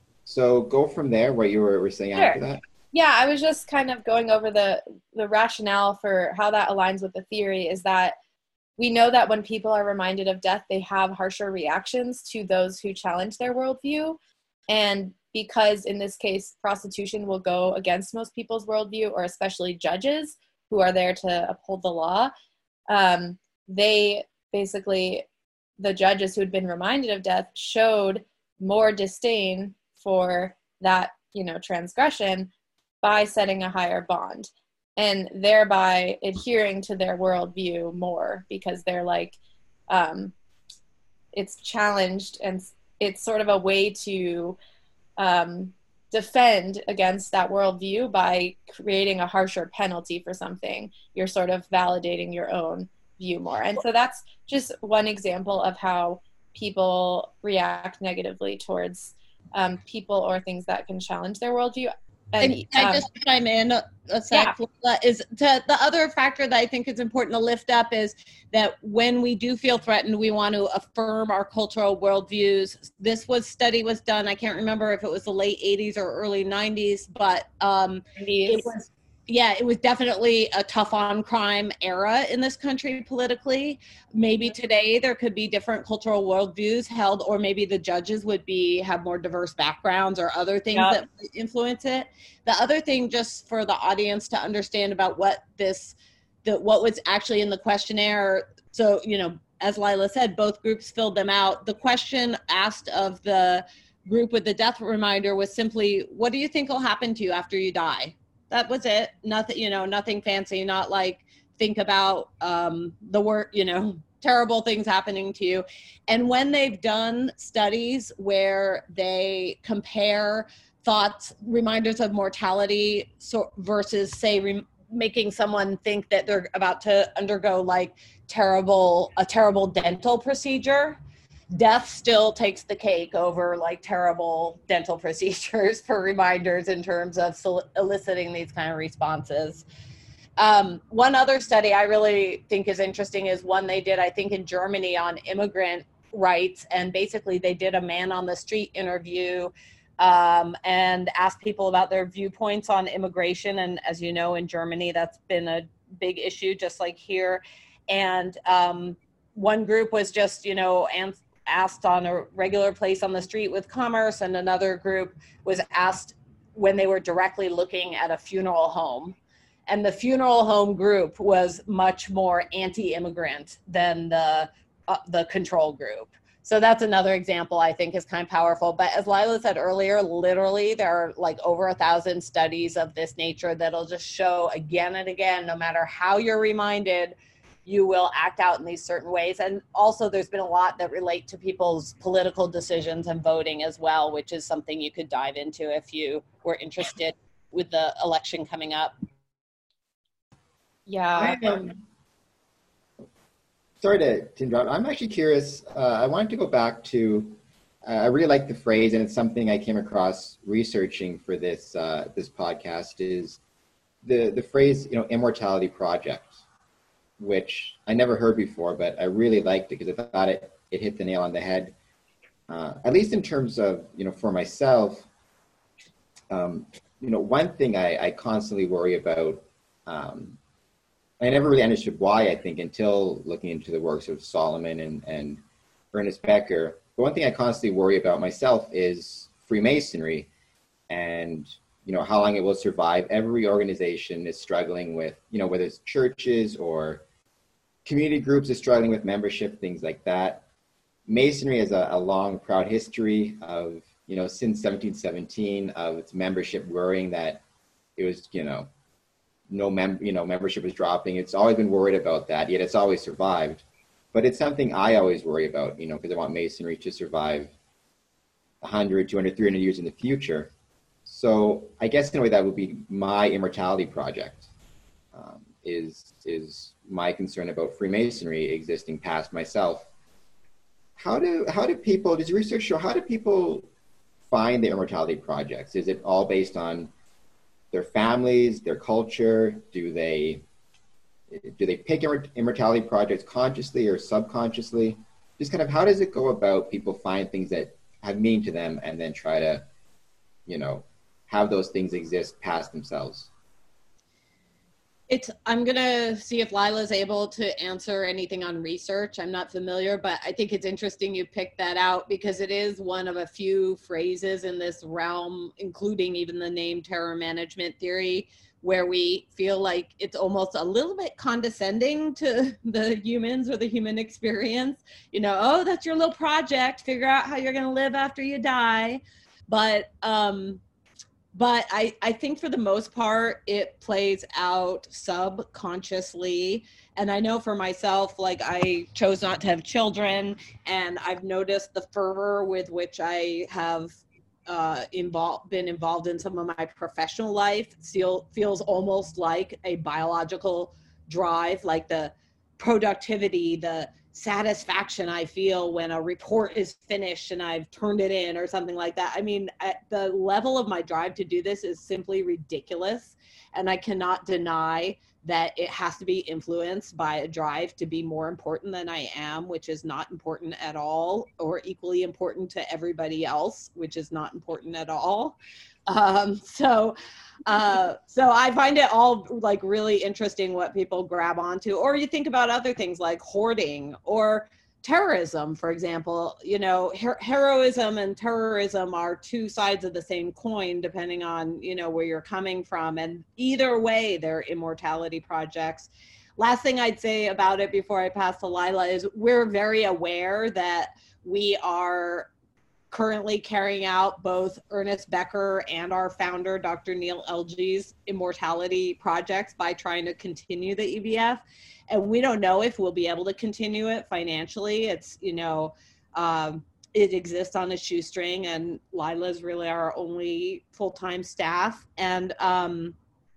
Speaker 1: so go from there, what you were, were saying
Speaker 3: Sure.
Speaker 1: after that.
Speaker 3: Yeah, I was just kind of going over the, the rationale for how that aligns with the theory is that we know that when people are reminded of death, they have harsher reactions to those who challenge their worldview. And because in this case, prostitution will go against most people's worldview, or especially judges who are there to uphold the law, um, they basically, the judges who had been reminded of death showed more disdain for that, you know, transgression by setting a higher bond, and thereby adhering to their worldview more, because they're like, um, it's challenged, and it's sort of a way to um, defend against that worldview by creating a harsher penalty for something. You're sort of validating your own view more. And so that's just one example of how people react negatively towards um, people or things that can challenge their worldview. And,
Speaker 2: And can I
Speaker 3: um,
Speaker 2: just chime in a, a sec? Yeah. Is to, the other factor that I think is important to lift up is that when we do feel threatened, we want to affirm our cultural worldviews. This was study was done. I can't remember if it was the late eighties or early nineties, but um, it was. Yeah, it was definitely a tough on crime era in this country politically. Maybe today there could be different cultural worldviews held, or maybe the judges would be have more diverse backgrounds or other things
Speaker 3: Yep.
Speaker 2: that influence it. The other thing, just for the audience to understand about what this, the, what was actually in the questionnaire. So, you know, as Lila said, both groups filled them out. The question asked of the group with the death reminder was simply, what do you think will happen to you after you die? That was it. Nothing, you know, nothing fancy, not like think about um, the work, you know, terrible things happening to you. And when they've done studies where they compare thoughts, reminders of mortality so, versus say re- making someone think that they're about to undergo like terrible, a terrible dental procedure, death still takes the cake over like terrible dental procedures for reminders in terms of sol- eliciting these kind of responses. Um, one other study I really think is interesting is one they did, I think, in Germany on immigrant rights. And basically they did a man on the street interview um, and asked people about their viewpoints on immigration. And as you know, in Germany, that's been a big issue, just like here. And um, one group was just, you know, and asked on a regular place on the street with commerce, and another group was asked when they were directly looking at a funeral home. And the funeral home group was much more anti-immigrant than the uh, the control group. So that's another example I think is kind of powerful. But as Lila said earlier, literally there are like over a thousand studies of this nature that'll just show again and again, no matter how you're reminded, you will act out in these certain ways. And also there's been a lot that relate to people's political decisions and voting as well, which is something you could dive into if you were interested with the election coming up.
Speaker 3: Yeah.
Speaker 1: I, um, sorry to, to interrupt. I'm actually curious. Uh, I wanted to go back to, uh, I really like the phrase, and it's something I came across researching for this uh, this podcast, is the, the phrase, you know, immortality project, which I never heard before, but I really liked it because I thought it, it hit the nail on the head. Uh, at least in terms of, you know, for myself, um, you know, one thing I, I constantly worry about, um, I never really understood why, I think, until looking into the works of Solomon and, and Ernest Becker. But one thing I constantly worry about myself is Freemasonry and, you know, how long it will survive. Every organization is struggling with, you know, whether it's churches or community groups are struggling with membership, things like that. Masonry has a, a long, proud history of, you know, since seventeen seventeen, of its membership worrying that it was, you know, no mem, you know, membership is dropping. It's always been worried about that, yet it's always survived. But it's something I always worry about, you know, because I want Masonry to survive one hundred, two hundred, three hundred years in the future. So I guess in a way that would be my immortality project. Um, is is my concern about Freemasonry existing past myself. How do how do people, does research show, how do people find the immortality projects? Is it all based on their families, their culture? Do they do they pick immortality projects consciously or subconsciously? Just kind of, how does it go about people find things that have meaning to them and then try to, you know, have those things exist past themselves?
Speaker 2: It's, I'm going to see if Lila's able to answer anything on research. I'm not familiar, but I think it's interesting you picked that out because it is one of a few phrases in this realm, including even the name terror management theory, where we feel like it's almost a little bit condescending to the humans or the human experience. You know, oh, that's your little project. Figure out how you're going to live after you die. But, um, But I, I think for the most part, it plays out subconsciously. And I know for myself, like I chose not to have children, and I've noticed the fervor with which I have uh, involved, been involved in some of my professional life feel, feels almost like a biological drive, like the productivity, the satisfaction I feel when a report is finished and I've turned it in or something like that. I mean, at the level of my drive to do this is simply ridiculous. And I cannot deny that it has to be influenced by a drive to be more important than I am, which is not important at all, or equally important to everybody else, which is not important at all. Um, so, uh, so I find it all like really interesting what people grab onto, or you think about other things like hoarding or terrorism, for example. You know, her- heroism and terrorism are two sides of the same coin, depending on, you know, where you're coming from. And either way, they're immortality projects. Last thing I'd say about it before I pass to Lila is we're very aware that we are currently carrying out both Ernest Becker and our founder, Doctor Neil Elgey's immortality projects by trying to continue the E B F. And we don't know if we'll be able to continue it financially. It's, you know, um, it exists on a shoestring, and Lila's really our only full-time staff. And, um,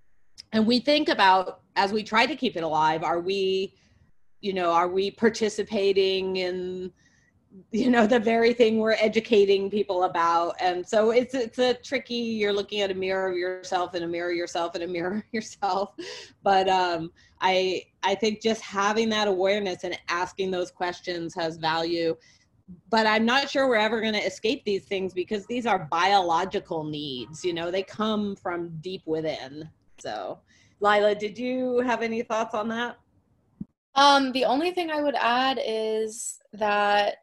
Speaker 2: and we think about, as we try to keep it alive, are we, you know, are we participating in, you know, the very thing we're educating people about? And so it's it's a tricky, you're looking at a mirror of yourself and a mirror of yourself and a mirror of yourself. But um, I I think just having that awareness and asking those questions has value. But I'm not sure we're ever going to escape these things because these are biological needs, you know, they come from deep within. So Lila, did you have any thoughts on that?
Speaker 3: Um, the only thing I would add is that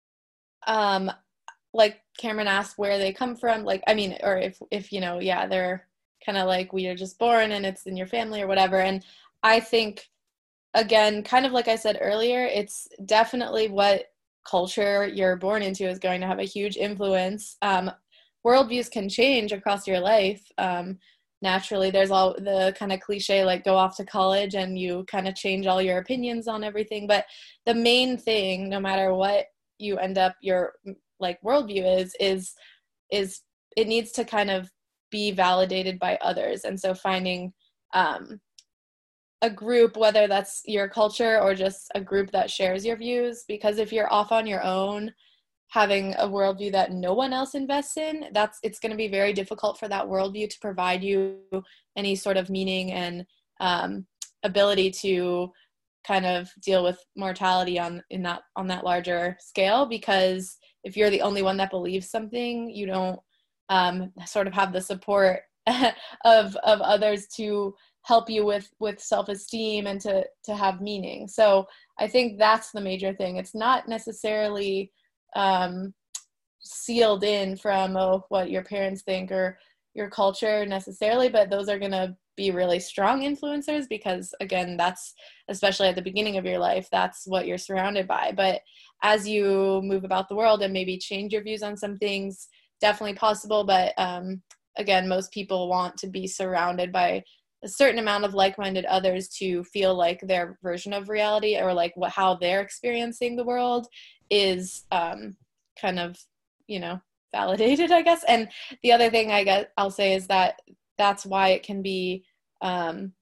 Speaker 3: um like Cameron asked where they come from, like I mean, or if if you know, yeah, they're kind of like we are just born and it's in your family or whatever. And I think, again, kind of like I said earlier, it's definitely what culture you're born into is going to have a huge influence. Um, worldviews can change across your life. Um, naturally, there's all the kind of cliche like go off to college and you kind of change all your opinions on everything. But the main thing, no matter what you end up your like worldview is is is it needs to kind of be validated by others. And so finding um a group, whether that's your culture or just a group that shares your views, because if you're off on your own having a worldview that no one else invests in, that's it's going to be very difficult for that worldview to provide you any sort of meaning and um ability to kind of deal with mortality on in that on that larger scale. Because if you're the only one that believes something, you don't um, sort of have the support of of others to help you with with self-esteem and to to have meaning. So I think that's the major thing. It's not necessarily um, sealed in from oh, what your parents think or your culture necessarily, but those are going to be really strong influencers because, again, that's especially at the beginning of your life, that's what you're surrounded by. But as you move about the world and maybe change your views on some things, definitely possible. But um, again, most people want to be surrounded by a certain amount of like-minded others to feel like their version of reality or like what how they're experiencing the world is um, kind of, you know, validated, I guess. And the other thing I guess I'll say is that that's why it can be um,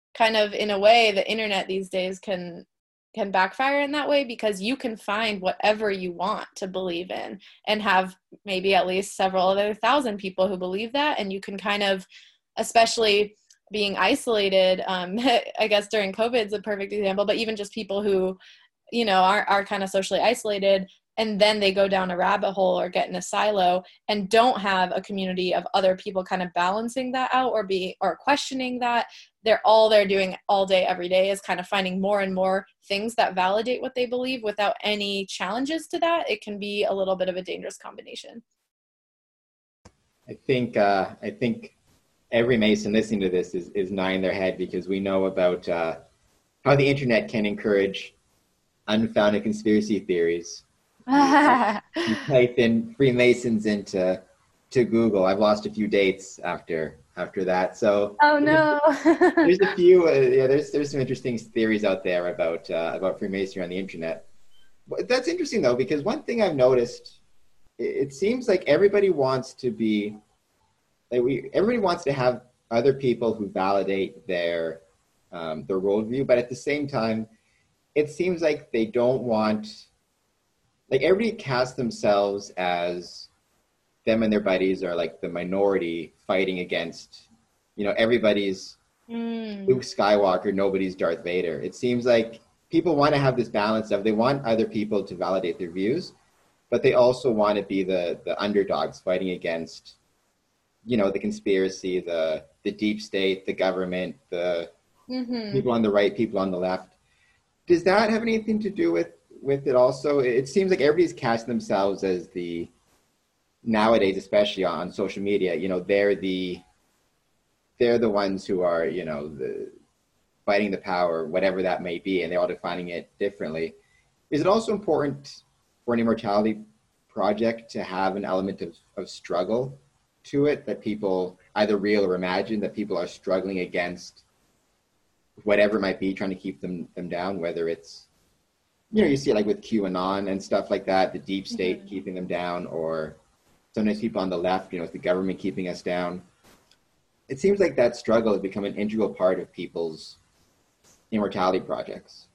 Speaker 3: kind of, in a way, the internet these days can can backfire in that way, because you can find whatever you want to believe in and have maybe at least several other thousand people who believe that. And you can kind of, especially being isolated, um, I guess during COVID is a perfect example, but even just people who, you know, are, are kind of socially isolated, and then they go down a rabbit hole or get in a silo and don't have a community of other people kind of balancing that out or be or questioning that. They're all they're doing all day, every day is kind of finding more and more things that validate what they believe without any challenges to that. It can be a little bit of a dangerous combination.
Speaker 1: I think uh, I think every Mason listening to this is, is nodding their head, because we know about uh, how the internet can encourage unfounded conspiracy theories. You type in Freemasons into to Google. I've lost a few dates after after that. So
Speaker 3: oh no,
Speaker 1: there's a few. Uh, yeah, there's there's some interesting theories out there about uh, about Freemasonry on the internet. That's interesting though, because one thing I've noticed, it, it seems like everybody wants to be, like we everybody wants to have other people who validate their um, their worldview, but at the same time, it seems like they don't want. Like everybody casts themselves as them and their buddies are like the minority fighting against, you know, everybody's mm. Luke Skywalker, nobody's Darth Vader. It seems like people want to have this balance of they want other people to validate their views, but they also want to be the the underdogs fighting against, you know, the conspiracy, the the deep state, the government, the mm-hmm. people on the right, people on the left. Does that have anything to do with with it also? It seems like everybody's casting themselves as the, nowadays, especially on social media, you know, they're the, they're the ones who are, you know, the fighting the power, whatever that may be, and they're all defining it differently. Is it also important for an immortality project to have an element of, of struggle to it, that people, either real or imagined, that people are struggling against whatever it might be, trying to keep them, them down, whether it's, you know, you see it like with QAnon and stuff like that, the deep state mm-hmm. keeping them down, or sometimes people on the left, you know, it's the government keeping us down. It seems like that struggle has become an integral part of people's immortality projects.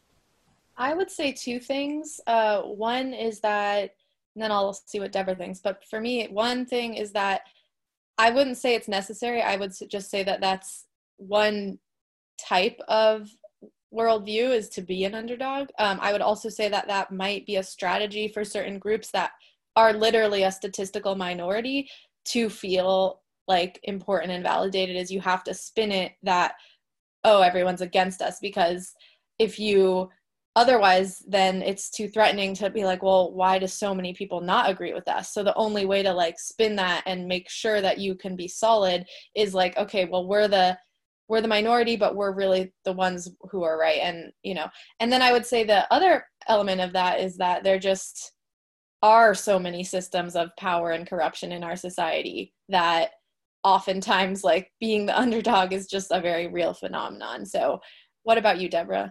Speaker 3: I would say two things. Uh, one is that, and then I'll see what Deborah thinks, but for me, one thing is that I wouldn't say it's necessary. I would just say that that's one type of worldview, is to be an underdog. Um, I would also say that that might be a strategy for certain groups that are literally a statistical minority to feel like important and validated, is you have to spin it that, oh, everyone's against us, because if you, otherwise, then it's too threatening to be like, well, why do so many people not agree with us? So the only way to like spin that and make sure that you can be solid is like, okay, well, we're the we're the minority, but we're really the ones who are right. And, you know, and then I would say the other element of that is that there just are so many systems of power and corruption in our society that oftentimes like being the underdog is just a very real phenomenon. So what about you, Deborah?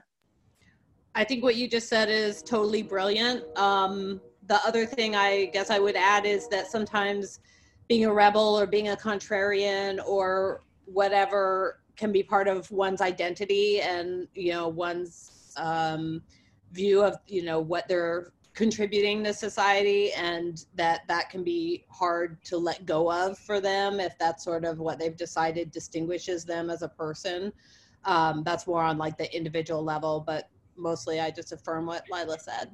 Speaker 2: I think what you just said is totally brilliant. Um, the other thing I guess I would add is that sometimes being a rebel or being a contrarian or whatever can be part of one's identity and, you know, one's um, view of, you know, what they're contributing to society, and that that can be hard to let go of for them if that's sort of what they've decided distinguishes them as a person. Um, that's more on like the individual level, but mostly I just affirm what Lila said.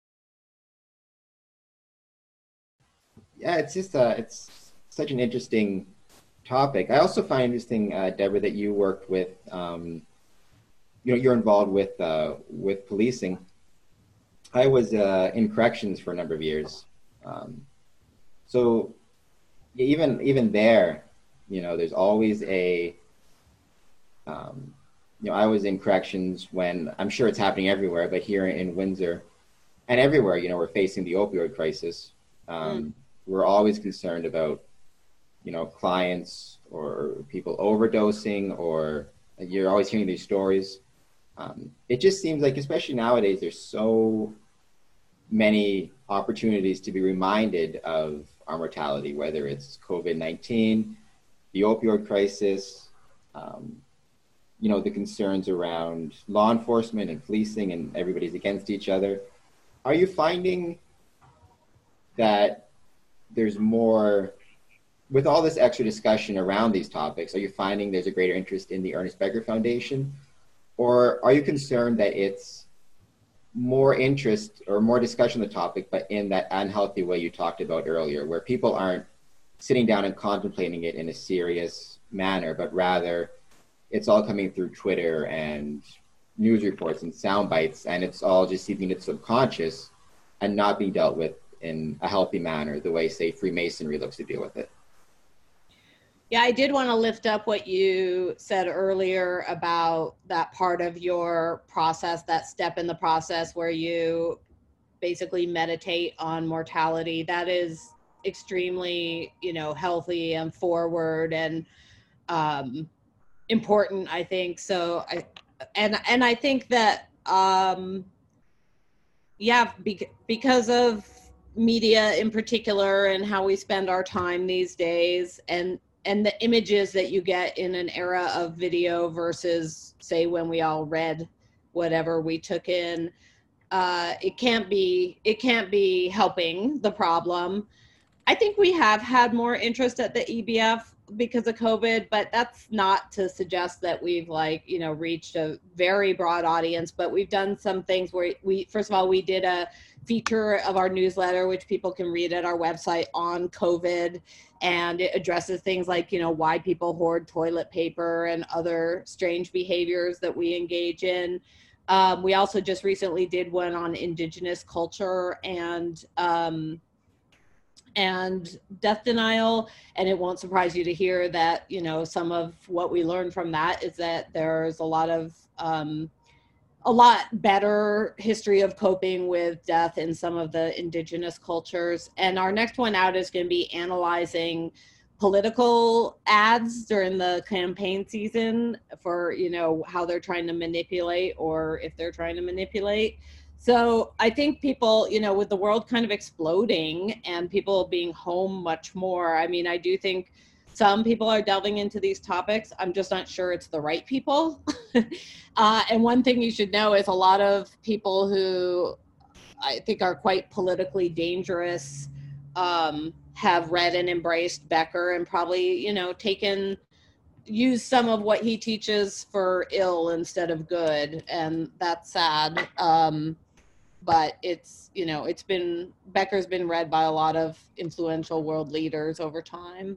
Speaker 1: Yeah, it's just uh, it's such an interesting topic. I also find interesting, uh, Deborah, that you worked with, um, you know, you're involved with uh, with policing. I was uh, in corrections for a number of years, um, so even even there, you know, there's always a, um, you know, I was in corrections when, I'm sure it's happening everywhere, but here in Windsor and everywhere, you know, we're facing the opioid crisis. Um, mm. We're always concerned about, you know, clients or people overdosing, or you're always hearing these stories. Um, it just seems like, especially nowadays, there's so many opportunities to be reminded of our mortality, whether it's COVID nineteen, the opioid crisis, um, you know, the concerns around law enforcement and policing and everybody's against each other. Are you finding that there's more, with all this extra discussion around these topics, are you finding there's a greater interest in the Ernest Becker Foundation? Or are you concerned that it's more interest or more discussion on the topic, but in that unhealthy way you talked about earlier, where people aren't sitting down and contemplating it in a serious manner, but rather it's all coming through Twitter and news reports and sound bites, and it's all just seeping into subconscious and not being dealt with in a healthy manner, the way, say, Freemasonry looks to deal with it?
Speaker 2: Yeah, I did want to lift up what you said earlier about that part of your process, that step in the process where you basically meditate on mortality. That is extremely, you know, healthy and forward and um, important, I think. So, I, and and I think that, um, yeah, bec- because of media in particular and how we spend our time these days, and and the images that you get in an era of video versus, say, when we all read whatever we took in, uh, it can't be it can't be helping the problem. I think we have had more interest at the E B F because of COVID, but that's not to suggest that we've, like, you know, reached a very broad audience. But we've done some things where we, first of all, we did a feature of our newsletter, which people can read at our website, on COVID, and it addresses things like, you know, why people hoard toilet paper and other strange behaviors that we engage in. Um, we also just recently did one on Indigenous culture and um, and death denial, and it won't surprise you to hear that, you know, some of what we learned from that is that there's a lot of um, a lot better history of coping with death in some of the Indigenous cultures. And our next one out is going to be analyzing political ads during the campaign season for, you know, how they're trying to manipulate, or if they're trying to manipulate. So I think people, you know, with the world kind of exploding and people being home much more, I mean, I do think some people are delving into these topics. I'm just not sure it's the right people. uh, and one thing you should know is a lot of people who I think are quite politically dangerous um, have read and embraced Becker and probably, you know, taken, used some of what he teaches for ill instead of good. And that's sad. Um, but it's, you know, it's been, Becker's been read by a lot of influential world leaders over time.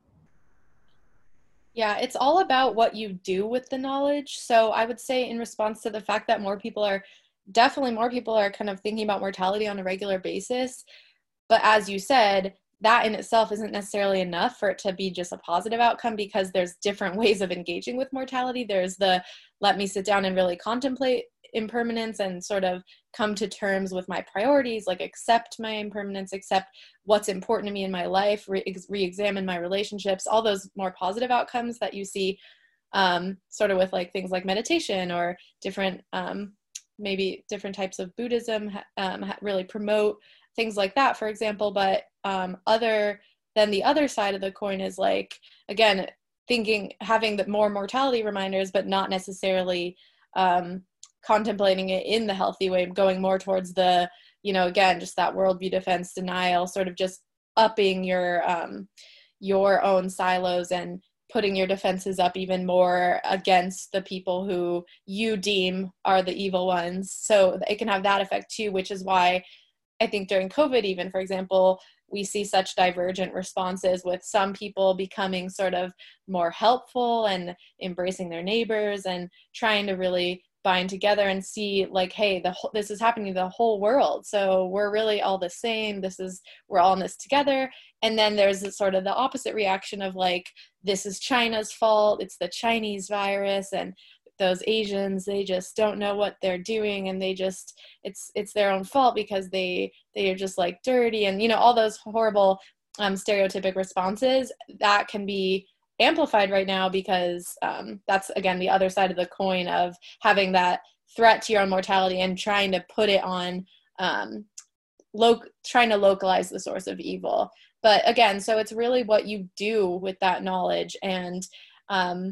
Speaker 3: Yeah, it's all about what you do with the knowledge. So I would say, in response to the fact that more people are, definitely more people are kind of thinking about mortality on a regular basis. But as you said, that in itself isn't necessarily enough for it to be just a positive outcome, because there's different ways of engaging with mortality. There's the, let me sit down and really contemplate impermanence and sort of come to terms with my priorities, like accept my impermanence, accept what's important to me in my life, re- re-examine my relationships, all those more positive outcomes that you see um, sort of with like things like meditation or different, um, maybe different types of Buddhism um, really promote things like that, for example. But um, other than the other side of the coin is like, again, thinking, having the more mortality reminders, but not necessarily um, contemplating it in the healthy way, going more towards the, you know, again, just that worldview defense denial, sort of just upping your um, your own silos and putting your defenses up even more against the people who you deem are the evil ones. So it can have that effect too, which is why I think during COVID, even, for example, we see such divergent responses, with some people becoming sort of more helpful and embracing their neighbors and trying to really bind together and see like, hey, the whole, this is happening to the whole world. So we're really all the same. This is, we're all in this together. And then there's this sort of the opposite reaction of like, this is China's fault. It's the Chinese virus. And those Asians, they just don't know what they're doing, and they just, it's it's their own fault because they they are just like dirty, and you know, all those horrible um, stereotypic responses that can be amplified right now, because um, that's again the other side of the coin of having that threat to your own mortality and trying to put it on um, lo- trying to localize the source of evil. But again, so it's really what you do with that knowledge, and um,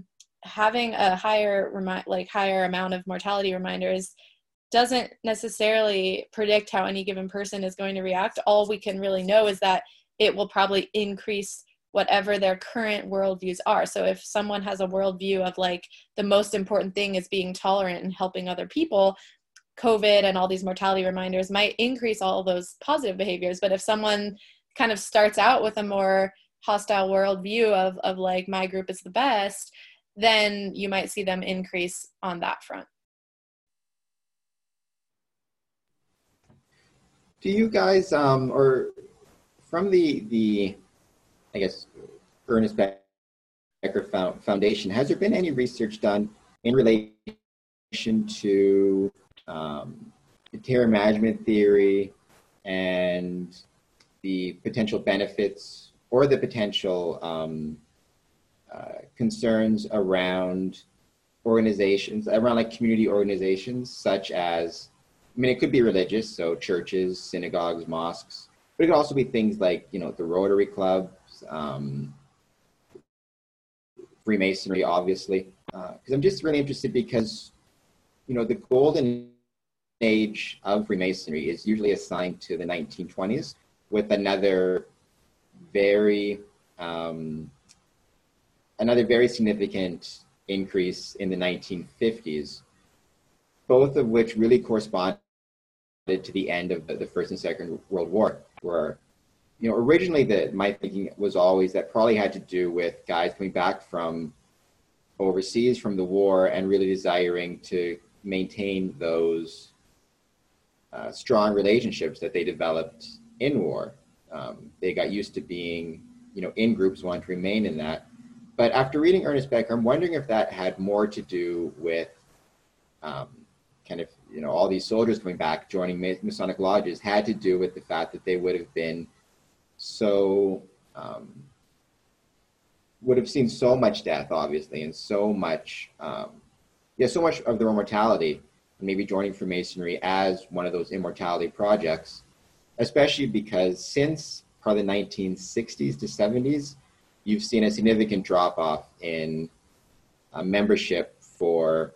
Speaker 3: having a higher remi- like higher amount of mortality reminders doesn't necessarily predict how any given person is going to react. All we can really know is that it will probably increase whatever their current worldviews are. So if someone has a worldview of like the most important thing is being tolerant and helping other people, COVID and all these mortality reminders might increase all those positive behaviors. But if someone kind of starts out with a more hostile worldview of, of like, my group is the best, then you might see them increase on that front.
Speaker 1: Do you guys, um, or from the, the, I guess, Ernest Becker Foundation, has there been any research done in relation to um, terror management theory and the potential benefits or the potential um, uh, concerns around organizations, around like community organizations such as, I mean, it could be religious, so churches, synagogues, mosques, but it could also be things like, you know, the Rotary clubs, um, Freemasonry, obviously. Because uh, I'm just really interested because, you know, the golden age of Freemasonry is usually assigned to the nineteen twenties with another very, um, another very significant increase in the nineteen fifties, both of which really correspond to the end of the, the First and Second World War, where, you know, originally the, my thinking was always that probably had to do with guys coming back from overseas from the war and really desiring to maintain those uh, strong relationships that they developed in war. Um, they got used to being, you know, in groups, wanting to remain in that. But after reading Ernest Becker, I'm wondering if that had more to do with um, kind of, you know, all these soldiers coming back, joining Masonic lodges, had to do with the fact that they would have been so, um, would have seen so much death, obviously, and so much, um, yeah, so much of their immortality, maybe joining Freemasonry as one of those immortality projects, especially because since probably the nineteen sixties to seventies, you've seen a significant drop-off in uh, membership for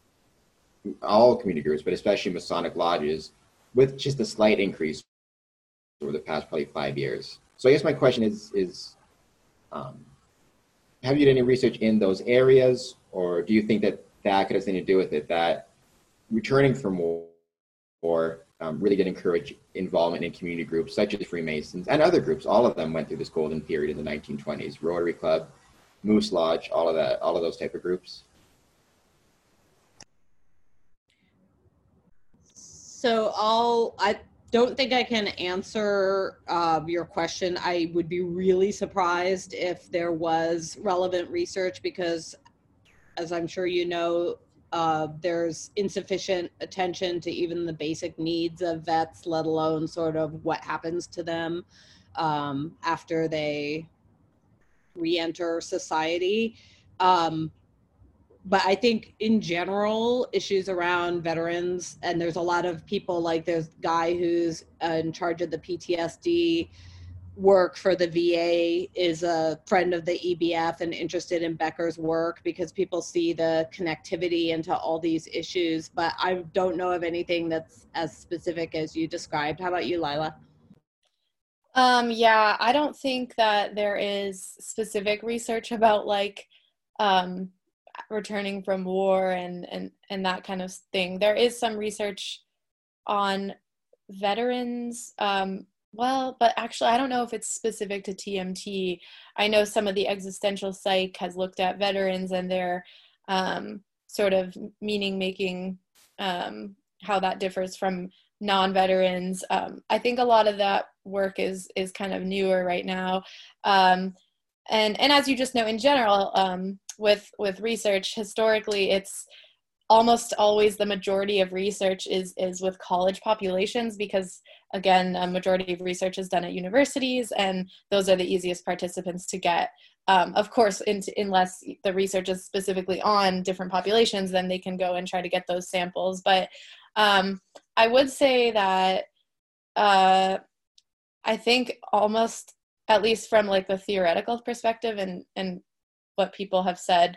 Speaker 1: all community groups, but especially Masonic lodges, with just a slight increase over the past probably five years. So I guess my question is, is um, have you done any research in those areas, or do you think that that could have something to do with it, that returning from war or, um, really did encourage involvement in community groups such as Freemasons and other groups? All of them went through this golden period in the nineteen twenties, Rotary Club, Moose Lodge, all of that, all of those type of groups.
Speaker 2: So I'll, I don't think I can answer uh, your question. I would be really surprised if there was relevant research because, as I'm sure you know, uh, there's insufficient attention to even the basic needs of vets, let alone sort of what happens to them um, after they re-enter society. Um, But I think in general, issues around veterans, and there's a lot of people, like there's a guy who's uh, in charge of the P T S D work for the V A, is a friend of the E B F and interested in Becker's work because people see the connectivity into all these issues. But I don't know of anything that's as specific as you described. How about you, Lila?
Speaker 3: Um, yeah, I don't think that there is specific research about like, um, returning from war and, and, and that kind of thing. There is some research on veterans, um, well, but actually I don't know if it's specific to T M T. I know some of the existential psych has looked at veterans and their um, sort of meaning making, um, how that differs from non-veterans. Um, I think a lot of that work is is kind of newer right now. Um, and, and as you just know, in general, um, with with research, historically, it's almost always the majority of research is is with college populations because, again, a majority of research is done at universities, and those are the easiest participants to get. Um, of course, in, unless the research is specifically on different populations, then they can go and try to get those samples. But um, I would say that uh, I think almost, at least from like the theoretical perspective and and what people have said,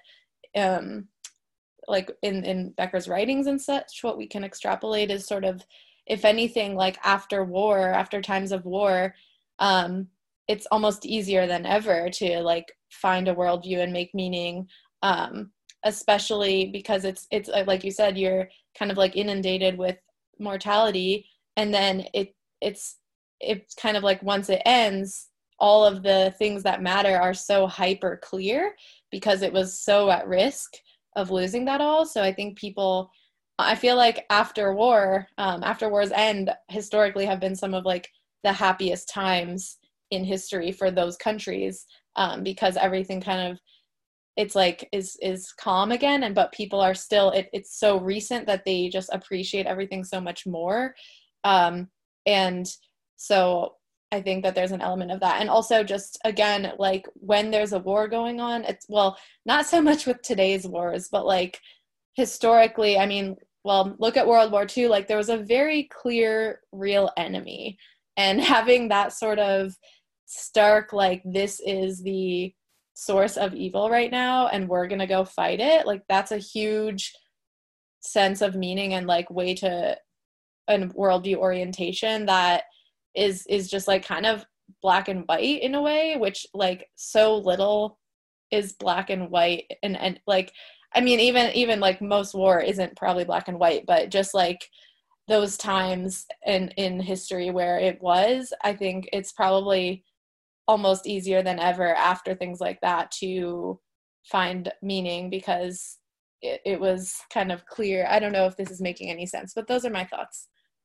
Speaker 3: um, like in, in Becker's writings and such, what we can extrapolate is sort of, if anything, like after war, after times of war, um, it's almost easier than ever to like find a worldview and make meaning, um, especially because it's, it's like you said, you're kind of like inundated with mortality, and then it, it's, it's kind of like once it ends, all of the things that matter are so hyper clear because it was so at risk of losing that all. So I think people, I feel like after war, um, after war's end, historically have been some of like the happiest times in history for those countries, um, because everything kind of, it's like is is calm again, and but people are still, it, it's so recent that they just appreciate everything so much more, um, and so I think that there's an element of that. And also just, again, like when there's a war going on, it's, well, not so much with today's wars, but like historically, I mean, well, look at World War Two, like there was a very clear real enemy, and having that sort of stark, like this is the source of evil right now and we're gonna go fight it, like that's a huge sense of meaning and like way to a worldview orientation that is is just like kind of black and white in a way, which like so little is black and white, and and like I mean even even like most war isn't probably black and white, but just like those times in in history where it was, I think it's probably almost easier than ever after things like that to find meaning because it, it was kind of clear. I don't know if this is making any sense, but those are my thoughts.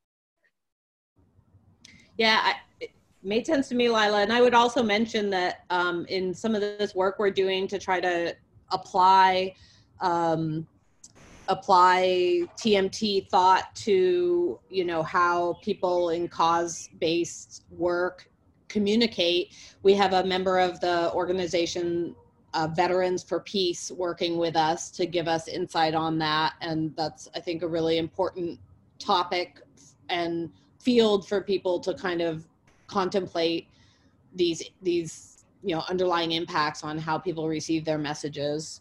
Speaker 2: Yeah, I, it made sense to me, Lila. And I would also mention that um, in some of this work we're doing to try to apply um, apply T M T thought to, you know, how people in cause-based work communicate. We have a member of the organization, uh, Veterans for Peace, working with us to give us insight on that. And that's, I think, a really important topic and field for people to kind of contemplate these, these, you know, underlying impacts on how people receive their messages.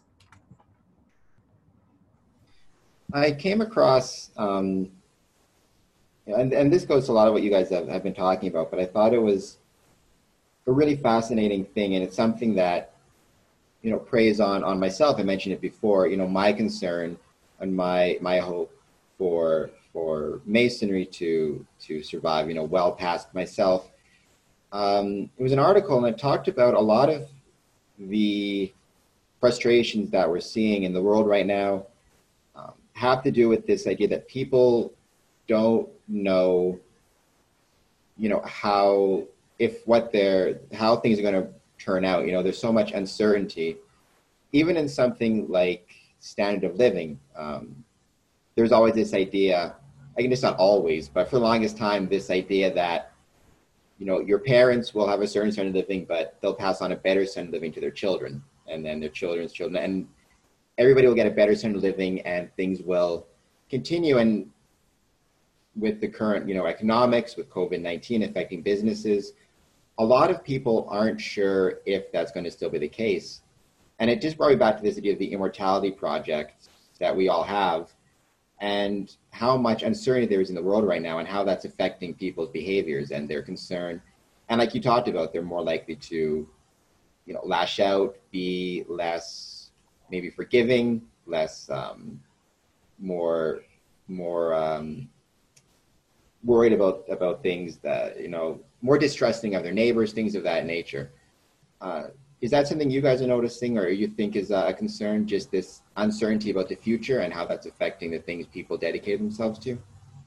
Speaker 1: I came across, um, and, and this goes to a lot of what you guys have, have been talking about, but I thought it was a really fascinating thing, and it's something that, you know, preys on on myself. I mentioned it before, you know, my concern and my my hope for for Masonry to to survive, you know, well past myself. Um, it was an article, and it talked about a lot of the frustrations that we're seeing in the world right now um, have to do with this idea that people don't know, you know, how, if what they're, how things are going to turn out. You know, there's so much uncertainty, even in something like standard of living. Um, there's always this idea, I guess not always, but for the longest time, this idea that, you know, your parents will have a certain standard of living, but they'll pass on a better standard of living to their children, and then their children's children, and everybody will get a better standard of living, and things will continue. And with the current, you know, economics, with COVID nineteen affecting businesses, a lot of people aren't sure if that's going to still be the case. And it just brought me back to this idea of the immortality project that we all have, and how much uncertainty there is in the world right now, and how that's affecting people's behaviors and their concern. And like you talked about, they're more likely to, you know, lash out, be less maybe forgiving, less, um, more, more um, worried about, about things that, you know, more distrusting of their neighbors, things of that nature. Uh, is that something you guys are noticing, or you think is a concern, just this uncertainty about the future and how that's affecting the things people dedicate themselves to?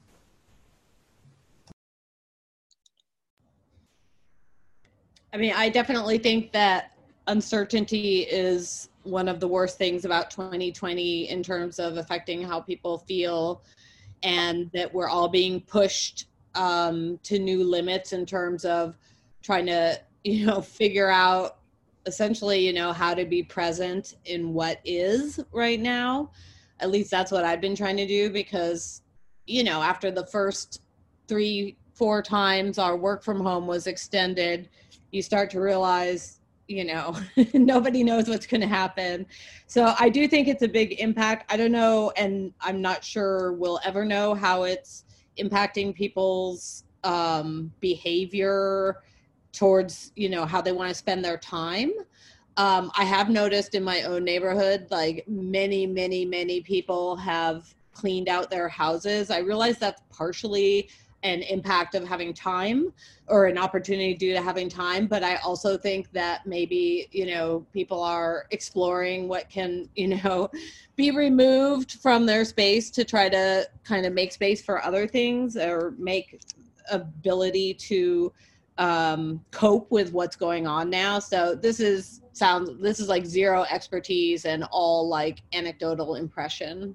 Speaker 2: I mean, I definitely think that uncertainty is one of the worst things about twenty twenty in terms of affecting how people feel, and that we're all being pushed um, to new limits in terms of trying to, you know, figure out essentially, you know, how to be present in what is right now. At least that's what I've been trying to do, because, you know, after the first three, four times our work from home was extended, you start to realize, you know, nobody knows what's going to happen. So I do think it's a big impact. I don't know, and I'm not sure we'll ever know how it's impacting people's um, behavior towards, you know, how they want to spend their time. Um, I have noticed in my own neighborhood, like many, many, many people have cleaned out their houses. I realize that's partially an impact of having time or an opportunity due to having time. But I also think that maybe, you know, people are exploring what can, you know, be removed from their space to try to kind of make space for other things or make ability to um, cope with what's going on now. So this is sounds, this is like zero expertise and all like anecdotal impression.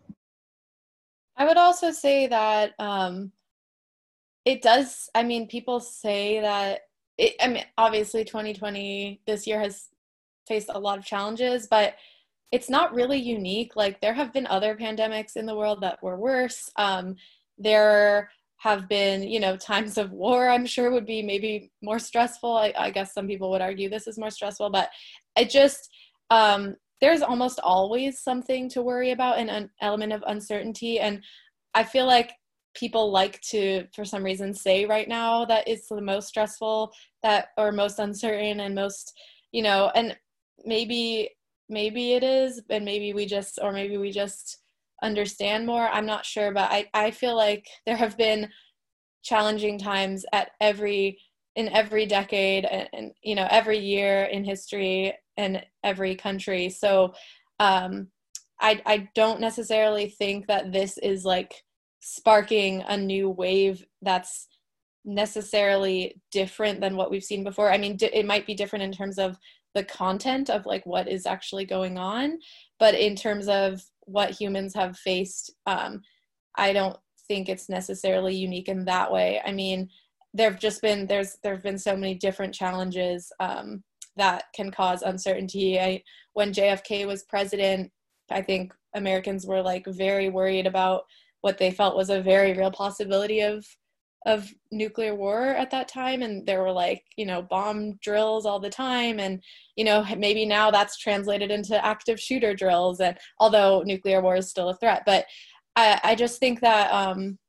Speaker 3: I would also say that um, it does, I mean, people say that, it, I mean, obviously twenty twenty, this year has faced a lot of challenges, but it's not really unique. Like there have been other pandemics in the world that were worse. Um, there have been, you know, times of war, I'm sure would be maybe more stressful. I, I guess some people would argue this is more stressful, but it just, um, there's almost always something to worry about and an element of uncertainty. And I feel like people like to, for some reason, say right now that it's the most stressful, that or most uncertain and most, you know, and maybe, maybe it is, and maybe we just, or maybe we just understand more. I'm not sure, but I, I feel like there have been challenging times at every, in every decade and, and you know, every year in history and every country. So um, I, I don't necessarily think that this is like sparking a new wave that's necessarily different than what we've seen before. I mean, d- it might be different in terms of the content of like what is actually going on, but in terms of what humans have faced, um, I don't think it's necessarily unique in that way. I mean, there've just been, there's, there've been so many different challenges um, that can cause uncertainty. I, when J F K was president, I think Americans were like very worried about what they felt was a very real possibility of of nuclear war at that time. And there were like, you know, bomb drills all the time. And, you know, maybe now that's translated into active shooter drills. And although nuclear war is still a threat, but I, I just think that um,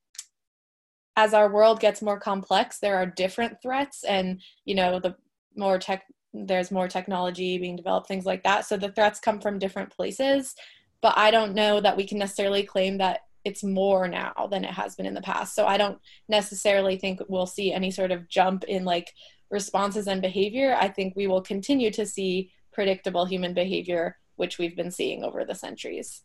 Speaker 3: as our world gets more complex, there are different threats and, you know, the more tech, there's more technology being developed, things like that. So the threats come from different places, but I don't know that we can necessarily claim that it's more now than it has been in the past. So I don't necessarily think we'll see any sort of jump in like responses and behavior. I think we will continue to see predictable human behavior, which we've been seeing over the centuries.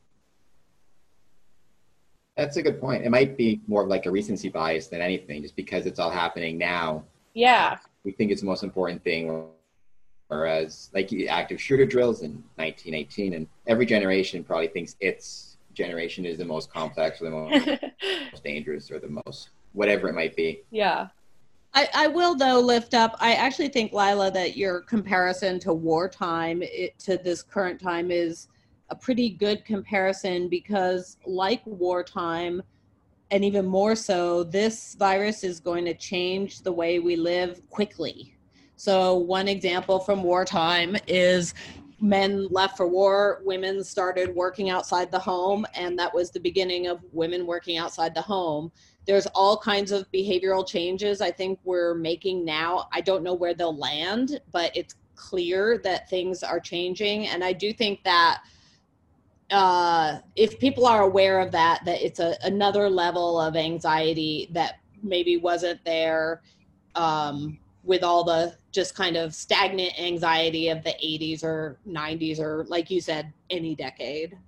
Speaker 1: That's a good point. It might be more of like a recency bias than anything, just because it's all happening now.
Speaker 3: Yeah.
Speaker 1: We think it's the most important thing. Whereas like active shooter drills in nineteen eighteen, and every generation probably thinks its generation is the most complex or the most, most dangerous or the most whatever it might be.
Speaker 3: Yeah.
Speaker 2: I, I will though lift up, I actually think, Lila, that your comparison to wartime it, to this current time is a pretty good comparison, because like wartime, and even more so, this virus is going to change the way we live quickly. So one example from wartime is men left for war, women started working outside the home, and that was the beginning of women working outside the home. There's all kinds of behavioral changes I think we're making now. I don't know where they'll land, but it's clear that things are changing. And I do think that uh, if people are aware of that, that it's a, another level of anxiety that maybe wasn't there um, with all the just kind of stagnant anxiety of the eighties or nineties, or like you said, any decade.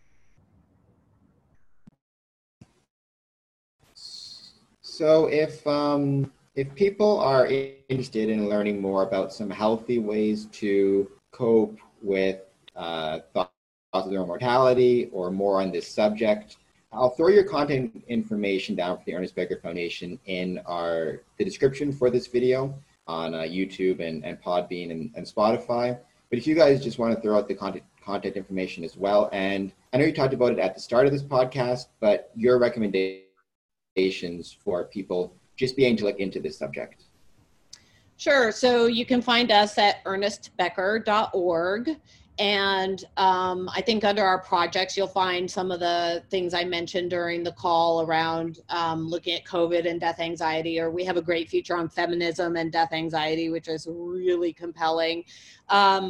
Speaker 1: So if um, if people are interested in learning more about some healthy ways to cope with uh, thoughts of their own mortality or more on this subject, I'll throw your contact information down for the Ernest Becker Foundation in our the description for this video on uh, YouTube and, and Podbean and, and Spotify. But if you guys just want to throw out the contact, contact information as well, and I know you talked about it at the start of this podcast, but your recommendations for people just being to look into this subject.
Speaker 2: Sure. So you can find us at ernest becker dot org. And um, I think under our projects, you'll find some of the things I mentioned during the call around um, looking at COVID and death anxiety, or we have a great feature on feminism and death anxiety, which is really compelling. Um,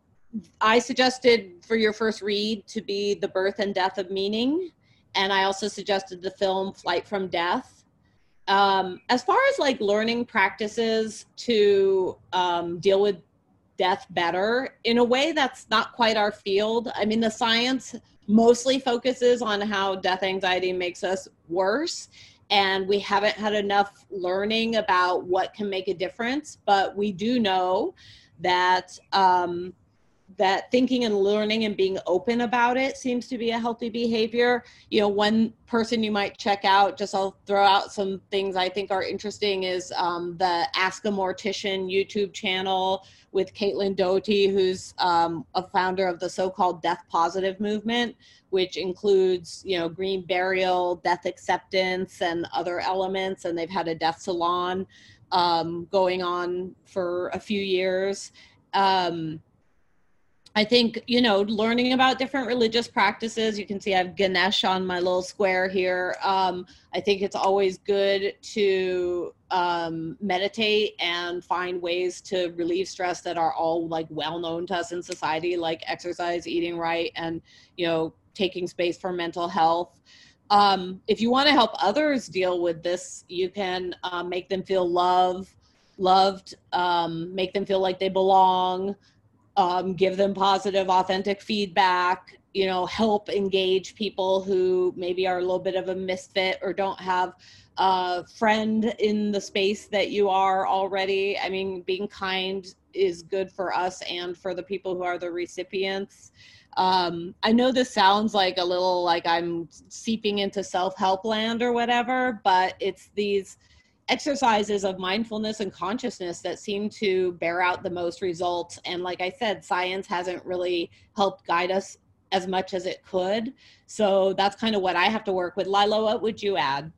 Speaker 2: I suggested for your first read to be The Birth and Death of Meaning. And I also suggested the film Flight from Death. Um, as far as like learning practices to um, deal with death better, in a way that's not quite our field. I mean, the science mostly focuses on how death anxiety makes us worse, and we haven't had enough learning about what can make a difference, but we do know that um, that thinking and learning and being open about it seems to be a healthy behavior. You know, one person you might check out, just I'll throw out some things I think are interesting, is um, the Ask a Mortician YouTube channel with Caitlin Doty, who's um, a founder of the so-called death positive movement, which includes, you know, green burial, death acceptance, and other elements. And they've had a death salon um, going on for a few years. Um, I think, you know, learning about different religious practices, you can see I have Ganesh on my little square here. Um, I think it's always good to um, meditate and find ways to relieve stress that are all like well known to us in society, like exercise, eating right, and, you know, taking space for mental health. Um, if you want to help others deal with this, you can uh, make them feel love, loved, um, make them feel like they belong. Um, give them positive, authentic feedback, you know, help engage people who maybe are a little bit of a misfit or don't have a friend in the space that you are already. I mean, being kind is good for us and for the people who are the recipients. Um, I know this sounds like a little like I'm seeping into self-help land or whatever, but it's these exercises of mindfulness and consciousness that seem to bear out the most results. And like I said, science hasn't really helped guide us as much as it could. So that's kind of what I have to work with. Lila, what would you add?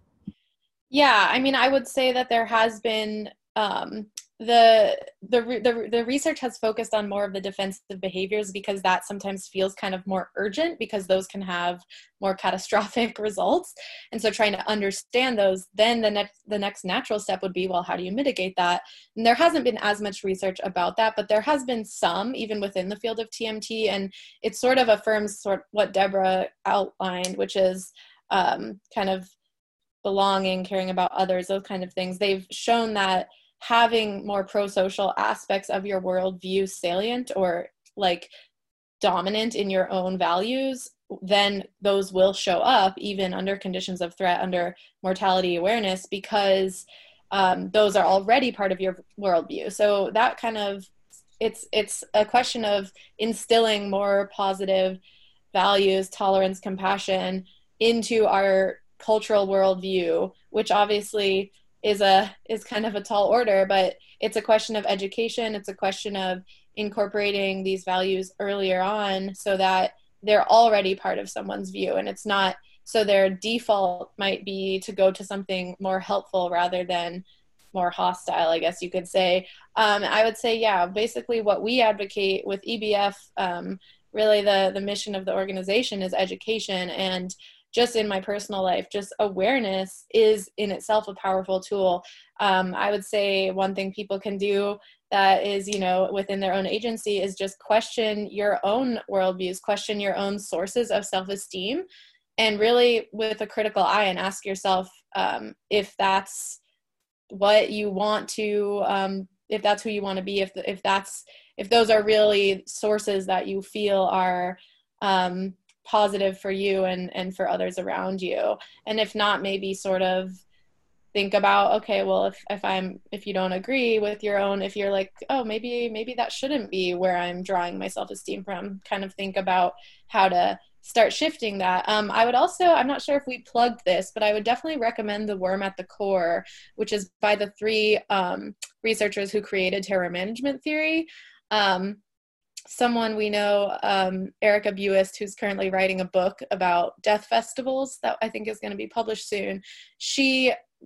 Speaker 3: Yeah, I mean, I would say that there has been um, the, the the the research has focused on more of the defensive behaviors because that sometimes feels kind of more urgent because those can have more catastrophic results. And so trying to understand those, then the next the next natural step would be, well, how do you mitigate that? And there hasn't been as much research about that, but there has been some even within the field of T M T, and it sort of affirms sort what Deborah outlined, which is um, kind of belonging, caring about others, those kind of things. They've shown that having more pro-social aspects of your worldview salient or like dominant in your own values, then those will show up even under conditions of threat, under mortality awareness, because um, those are already part of your worldview. So that kind of, it's it's a question of instilling more positive values, tolerance, compassion into our cultural worldview, which obviously is a is kind of a tall order, but it's a question of education. It's a question of incorporating these values earlier on so that they're already part of someone's view, and it's not so their default might be to go to something more helpful rather than more hostile, I guess you could say. Um, I would say, yeah, basically what we advocate with E B F, um, really the the mission of the organization is education, and just in my personal life, just awareness is in itself a powerful tool. Um, I would say one thing people can do that is, you know, within their own agency is just question your own worldviews, question your own sources of self-esteem, and really with a critical eye, and ask yourself um, if that's what you want to, um, if that's who you want to be, if if that's if those are really sources that you feel are um, positive for you and, and for others around you. And if not, maybe sort of think about, okay, well, if, if I'm, if you don't agree with your own, if you're like, oh, maybe, maybe that shouldn't be where I'm drawing my self-esteem from, kind of think about how to start shifting that. Um, I would also, I'm not sure if we plugged this, but I would definitely recommend The Worm at the Core, which is by the three um, researchers who created terror management theory. Um, Someone we know, um, Erica Buist, who's currently writing a book about death festivals that I think is going to be published soon. She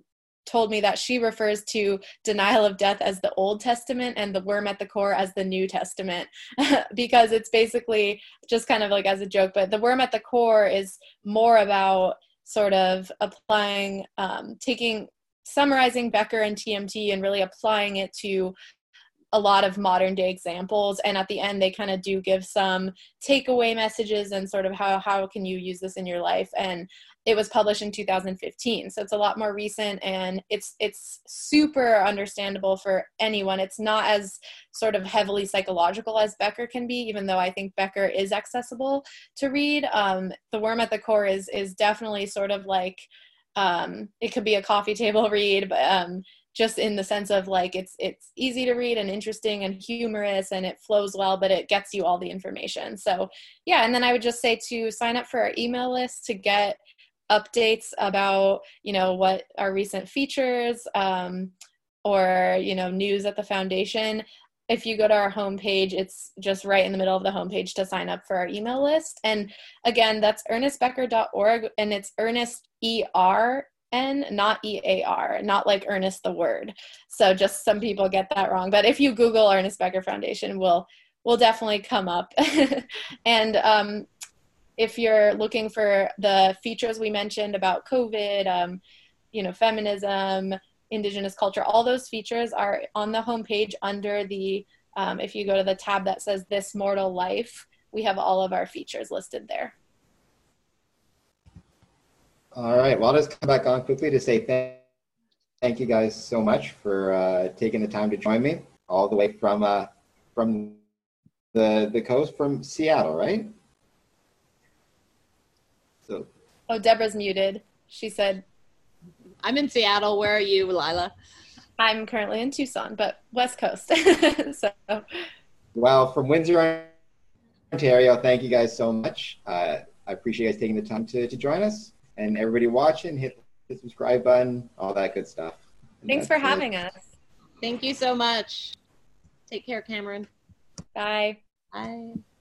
Speaker 3: told me that she refers to denial of death as the Old Testament and the worm at the core as the New Testament, because it's basically just kind of like as a joke, but the worm at the core is more about sort of applying, um, taking, summarizing Becker and T M T and really applying it to a lot of modern day examples. And at the end, they kind of do give some takeaway messages and sort of how, how can you use this in your life. And it was published in two thousand fifteen. So it's a lot more recent, and it's, it's super understandable for anyone. It's not as sort of heavily psychological as Becker can be, even though I think Becker is accessible to read. Um, the Worm at the Core is, is definitely sort of like, um, it could be a coffee table read, but, um, just in the sense of like, it's, it's easy to read and interesting and humorous, and it flows well, but it gets you all the information. So yeah. And then I would just say to sign up for our email list to get updates about, you know, what our recent features, um, or, you know, news at the foundation. If you go to our homepage, it's just right in the middle of the homepage to sign up for our email list. And again, that's ernest becker dot org, and it's Ernest E R N, not E A R, not like Ernest the word. So just some people get that wrong. But if you Google Ernest Becker Foundation, we'll, we'll definitely come up. And um, if you're looking for the features we mentioned about COVID, um, you know, feminism, Indigenous culture, all those features are on the homepage under the, um, if you go to the tab that says This Mortal Life, we have all of our features listed there.
Speaker 1: All right, well, I'll just come back on quickly to say thank, thank you guys so much for uh, taking the time to join me all the way from uh, from the the coast, from Seattle, right? So.
Speaker 3: Oh, Deborah's muted. She said,
Speaker 2: I'm in Seattle. Where are you, Lila?
Speaker 3: I'm currently in Tucson, but West Coast. So.
Speaker 1: Well, from Windsor, Ontario, thank you guys so much. Uh, I appreciate you guys taking the time to, to join us. And everybody watching, hit the subscribe button, all that good stuff. And
Speaker 3: thanks for
Speaker 1: it.
Speaker 3: having us.
Speaker 2: Thank you so much. Take care, Cameron.
Speaker 3: Bye.
Speaker 2: Bye.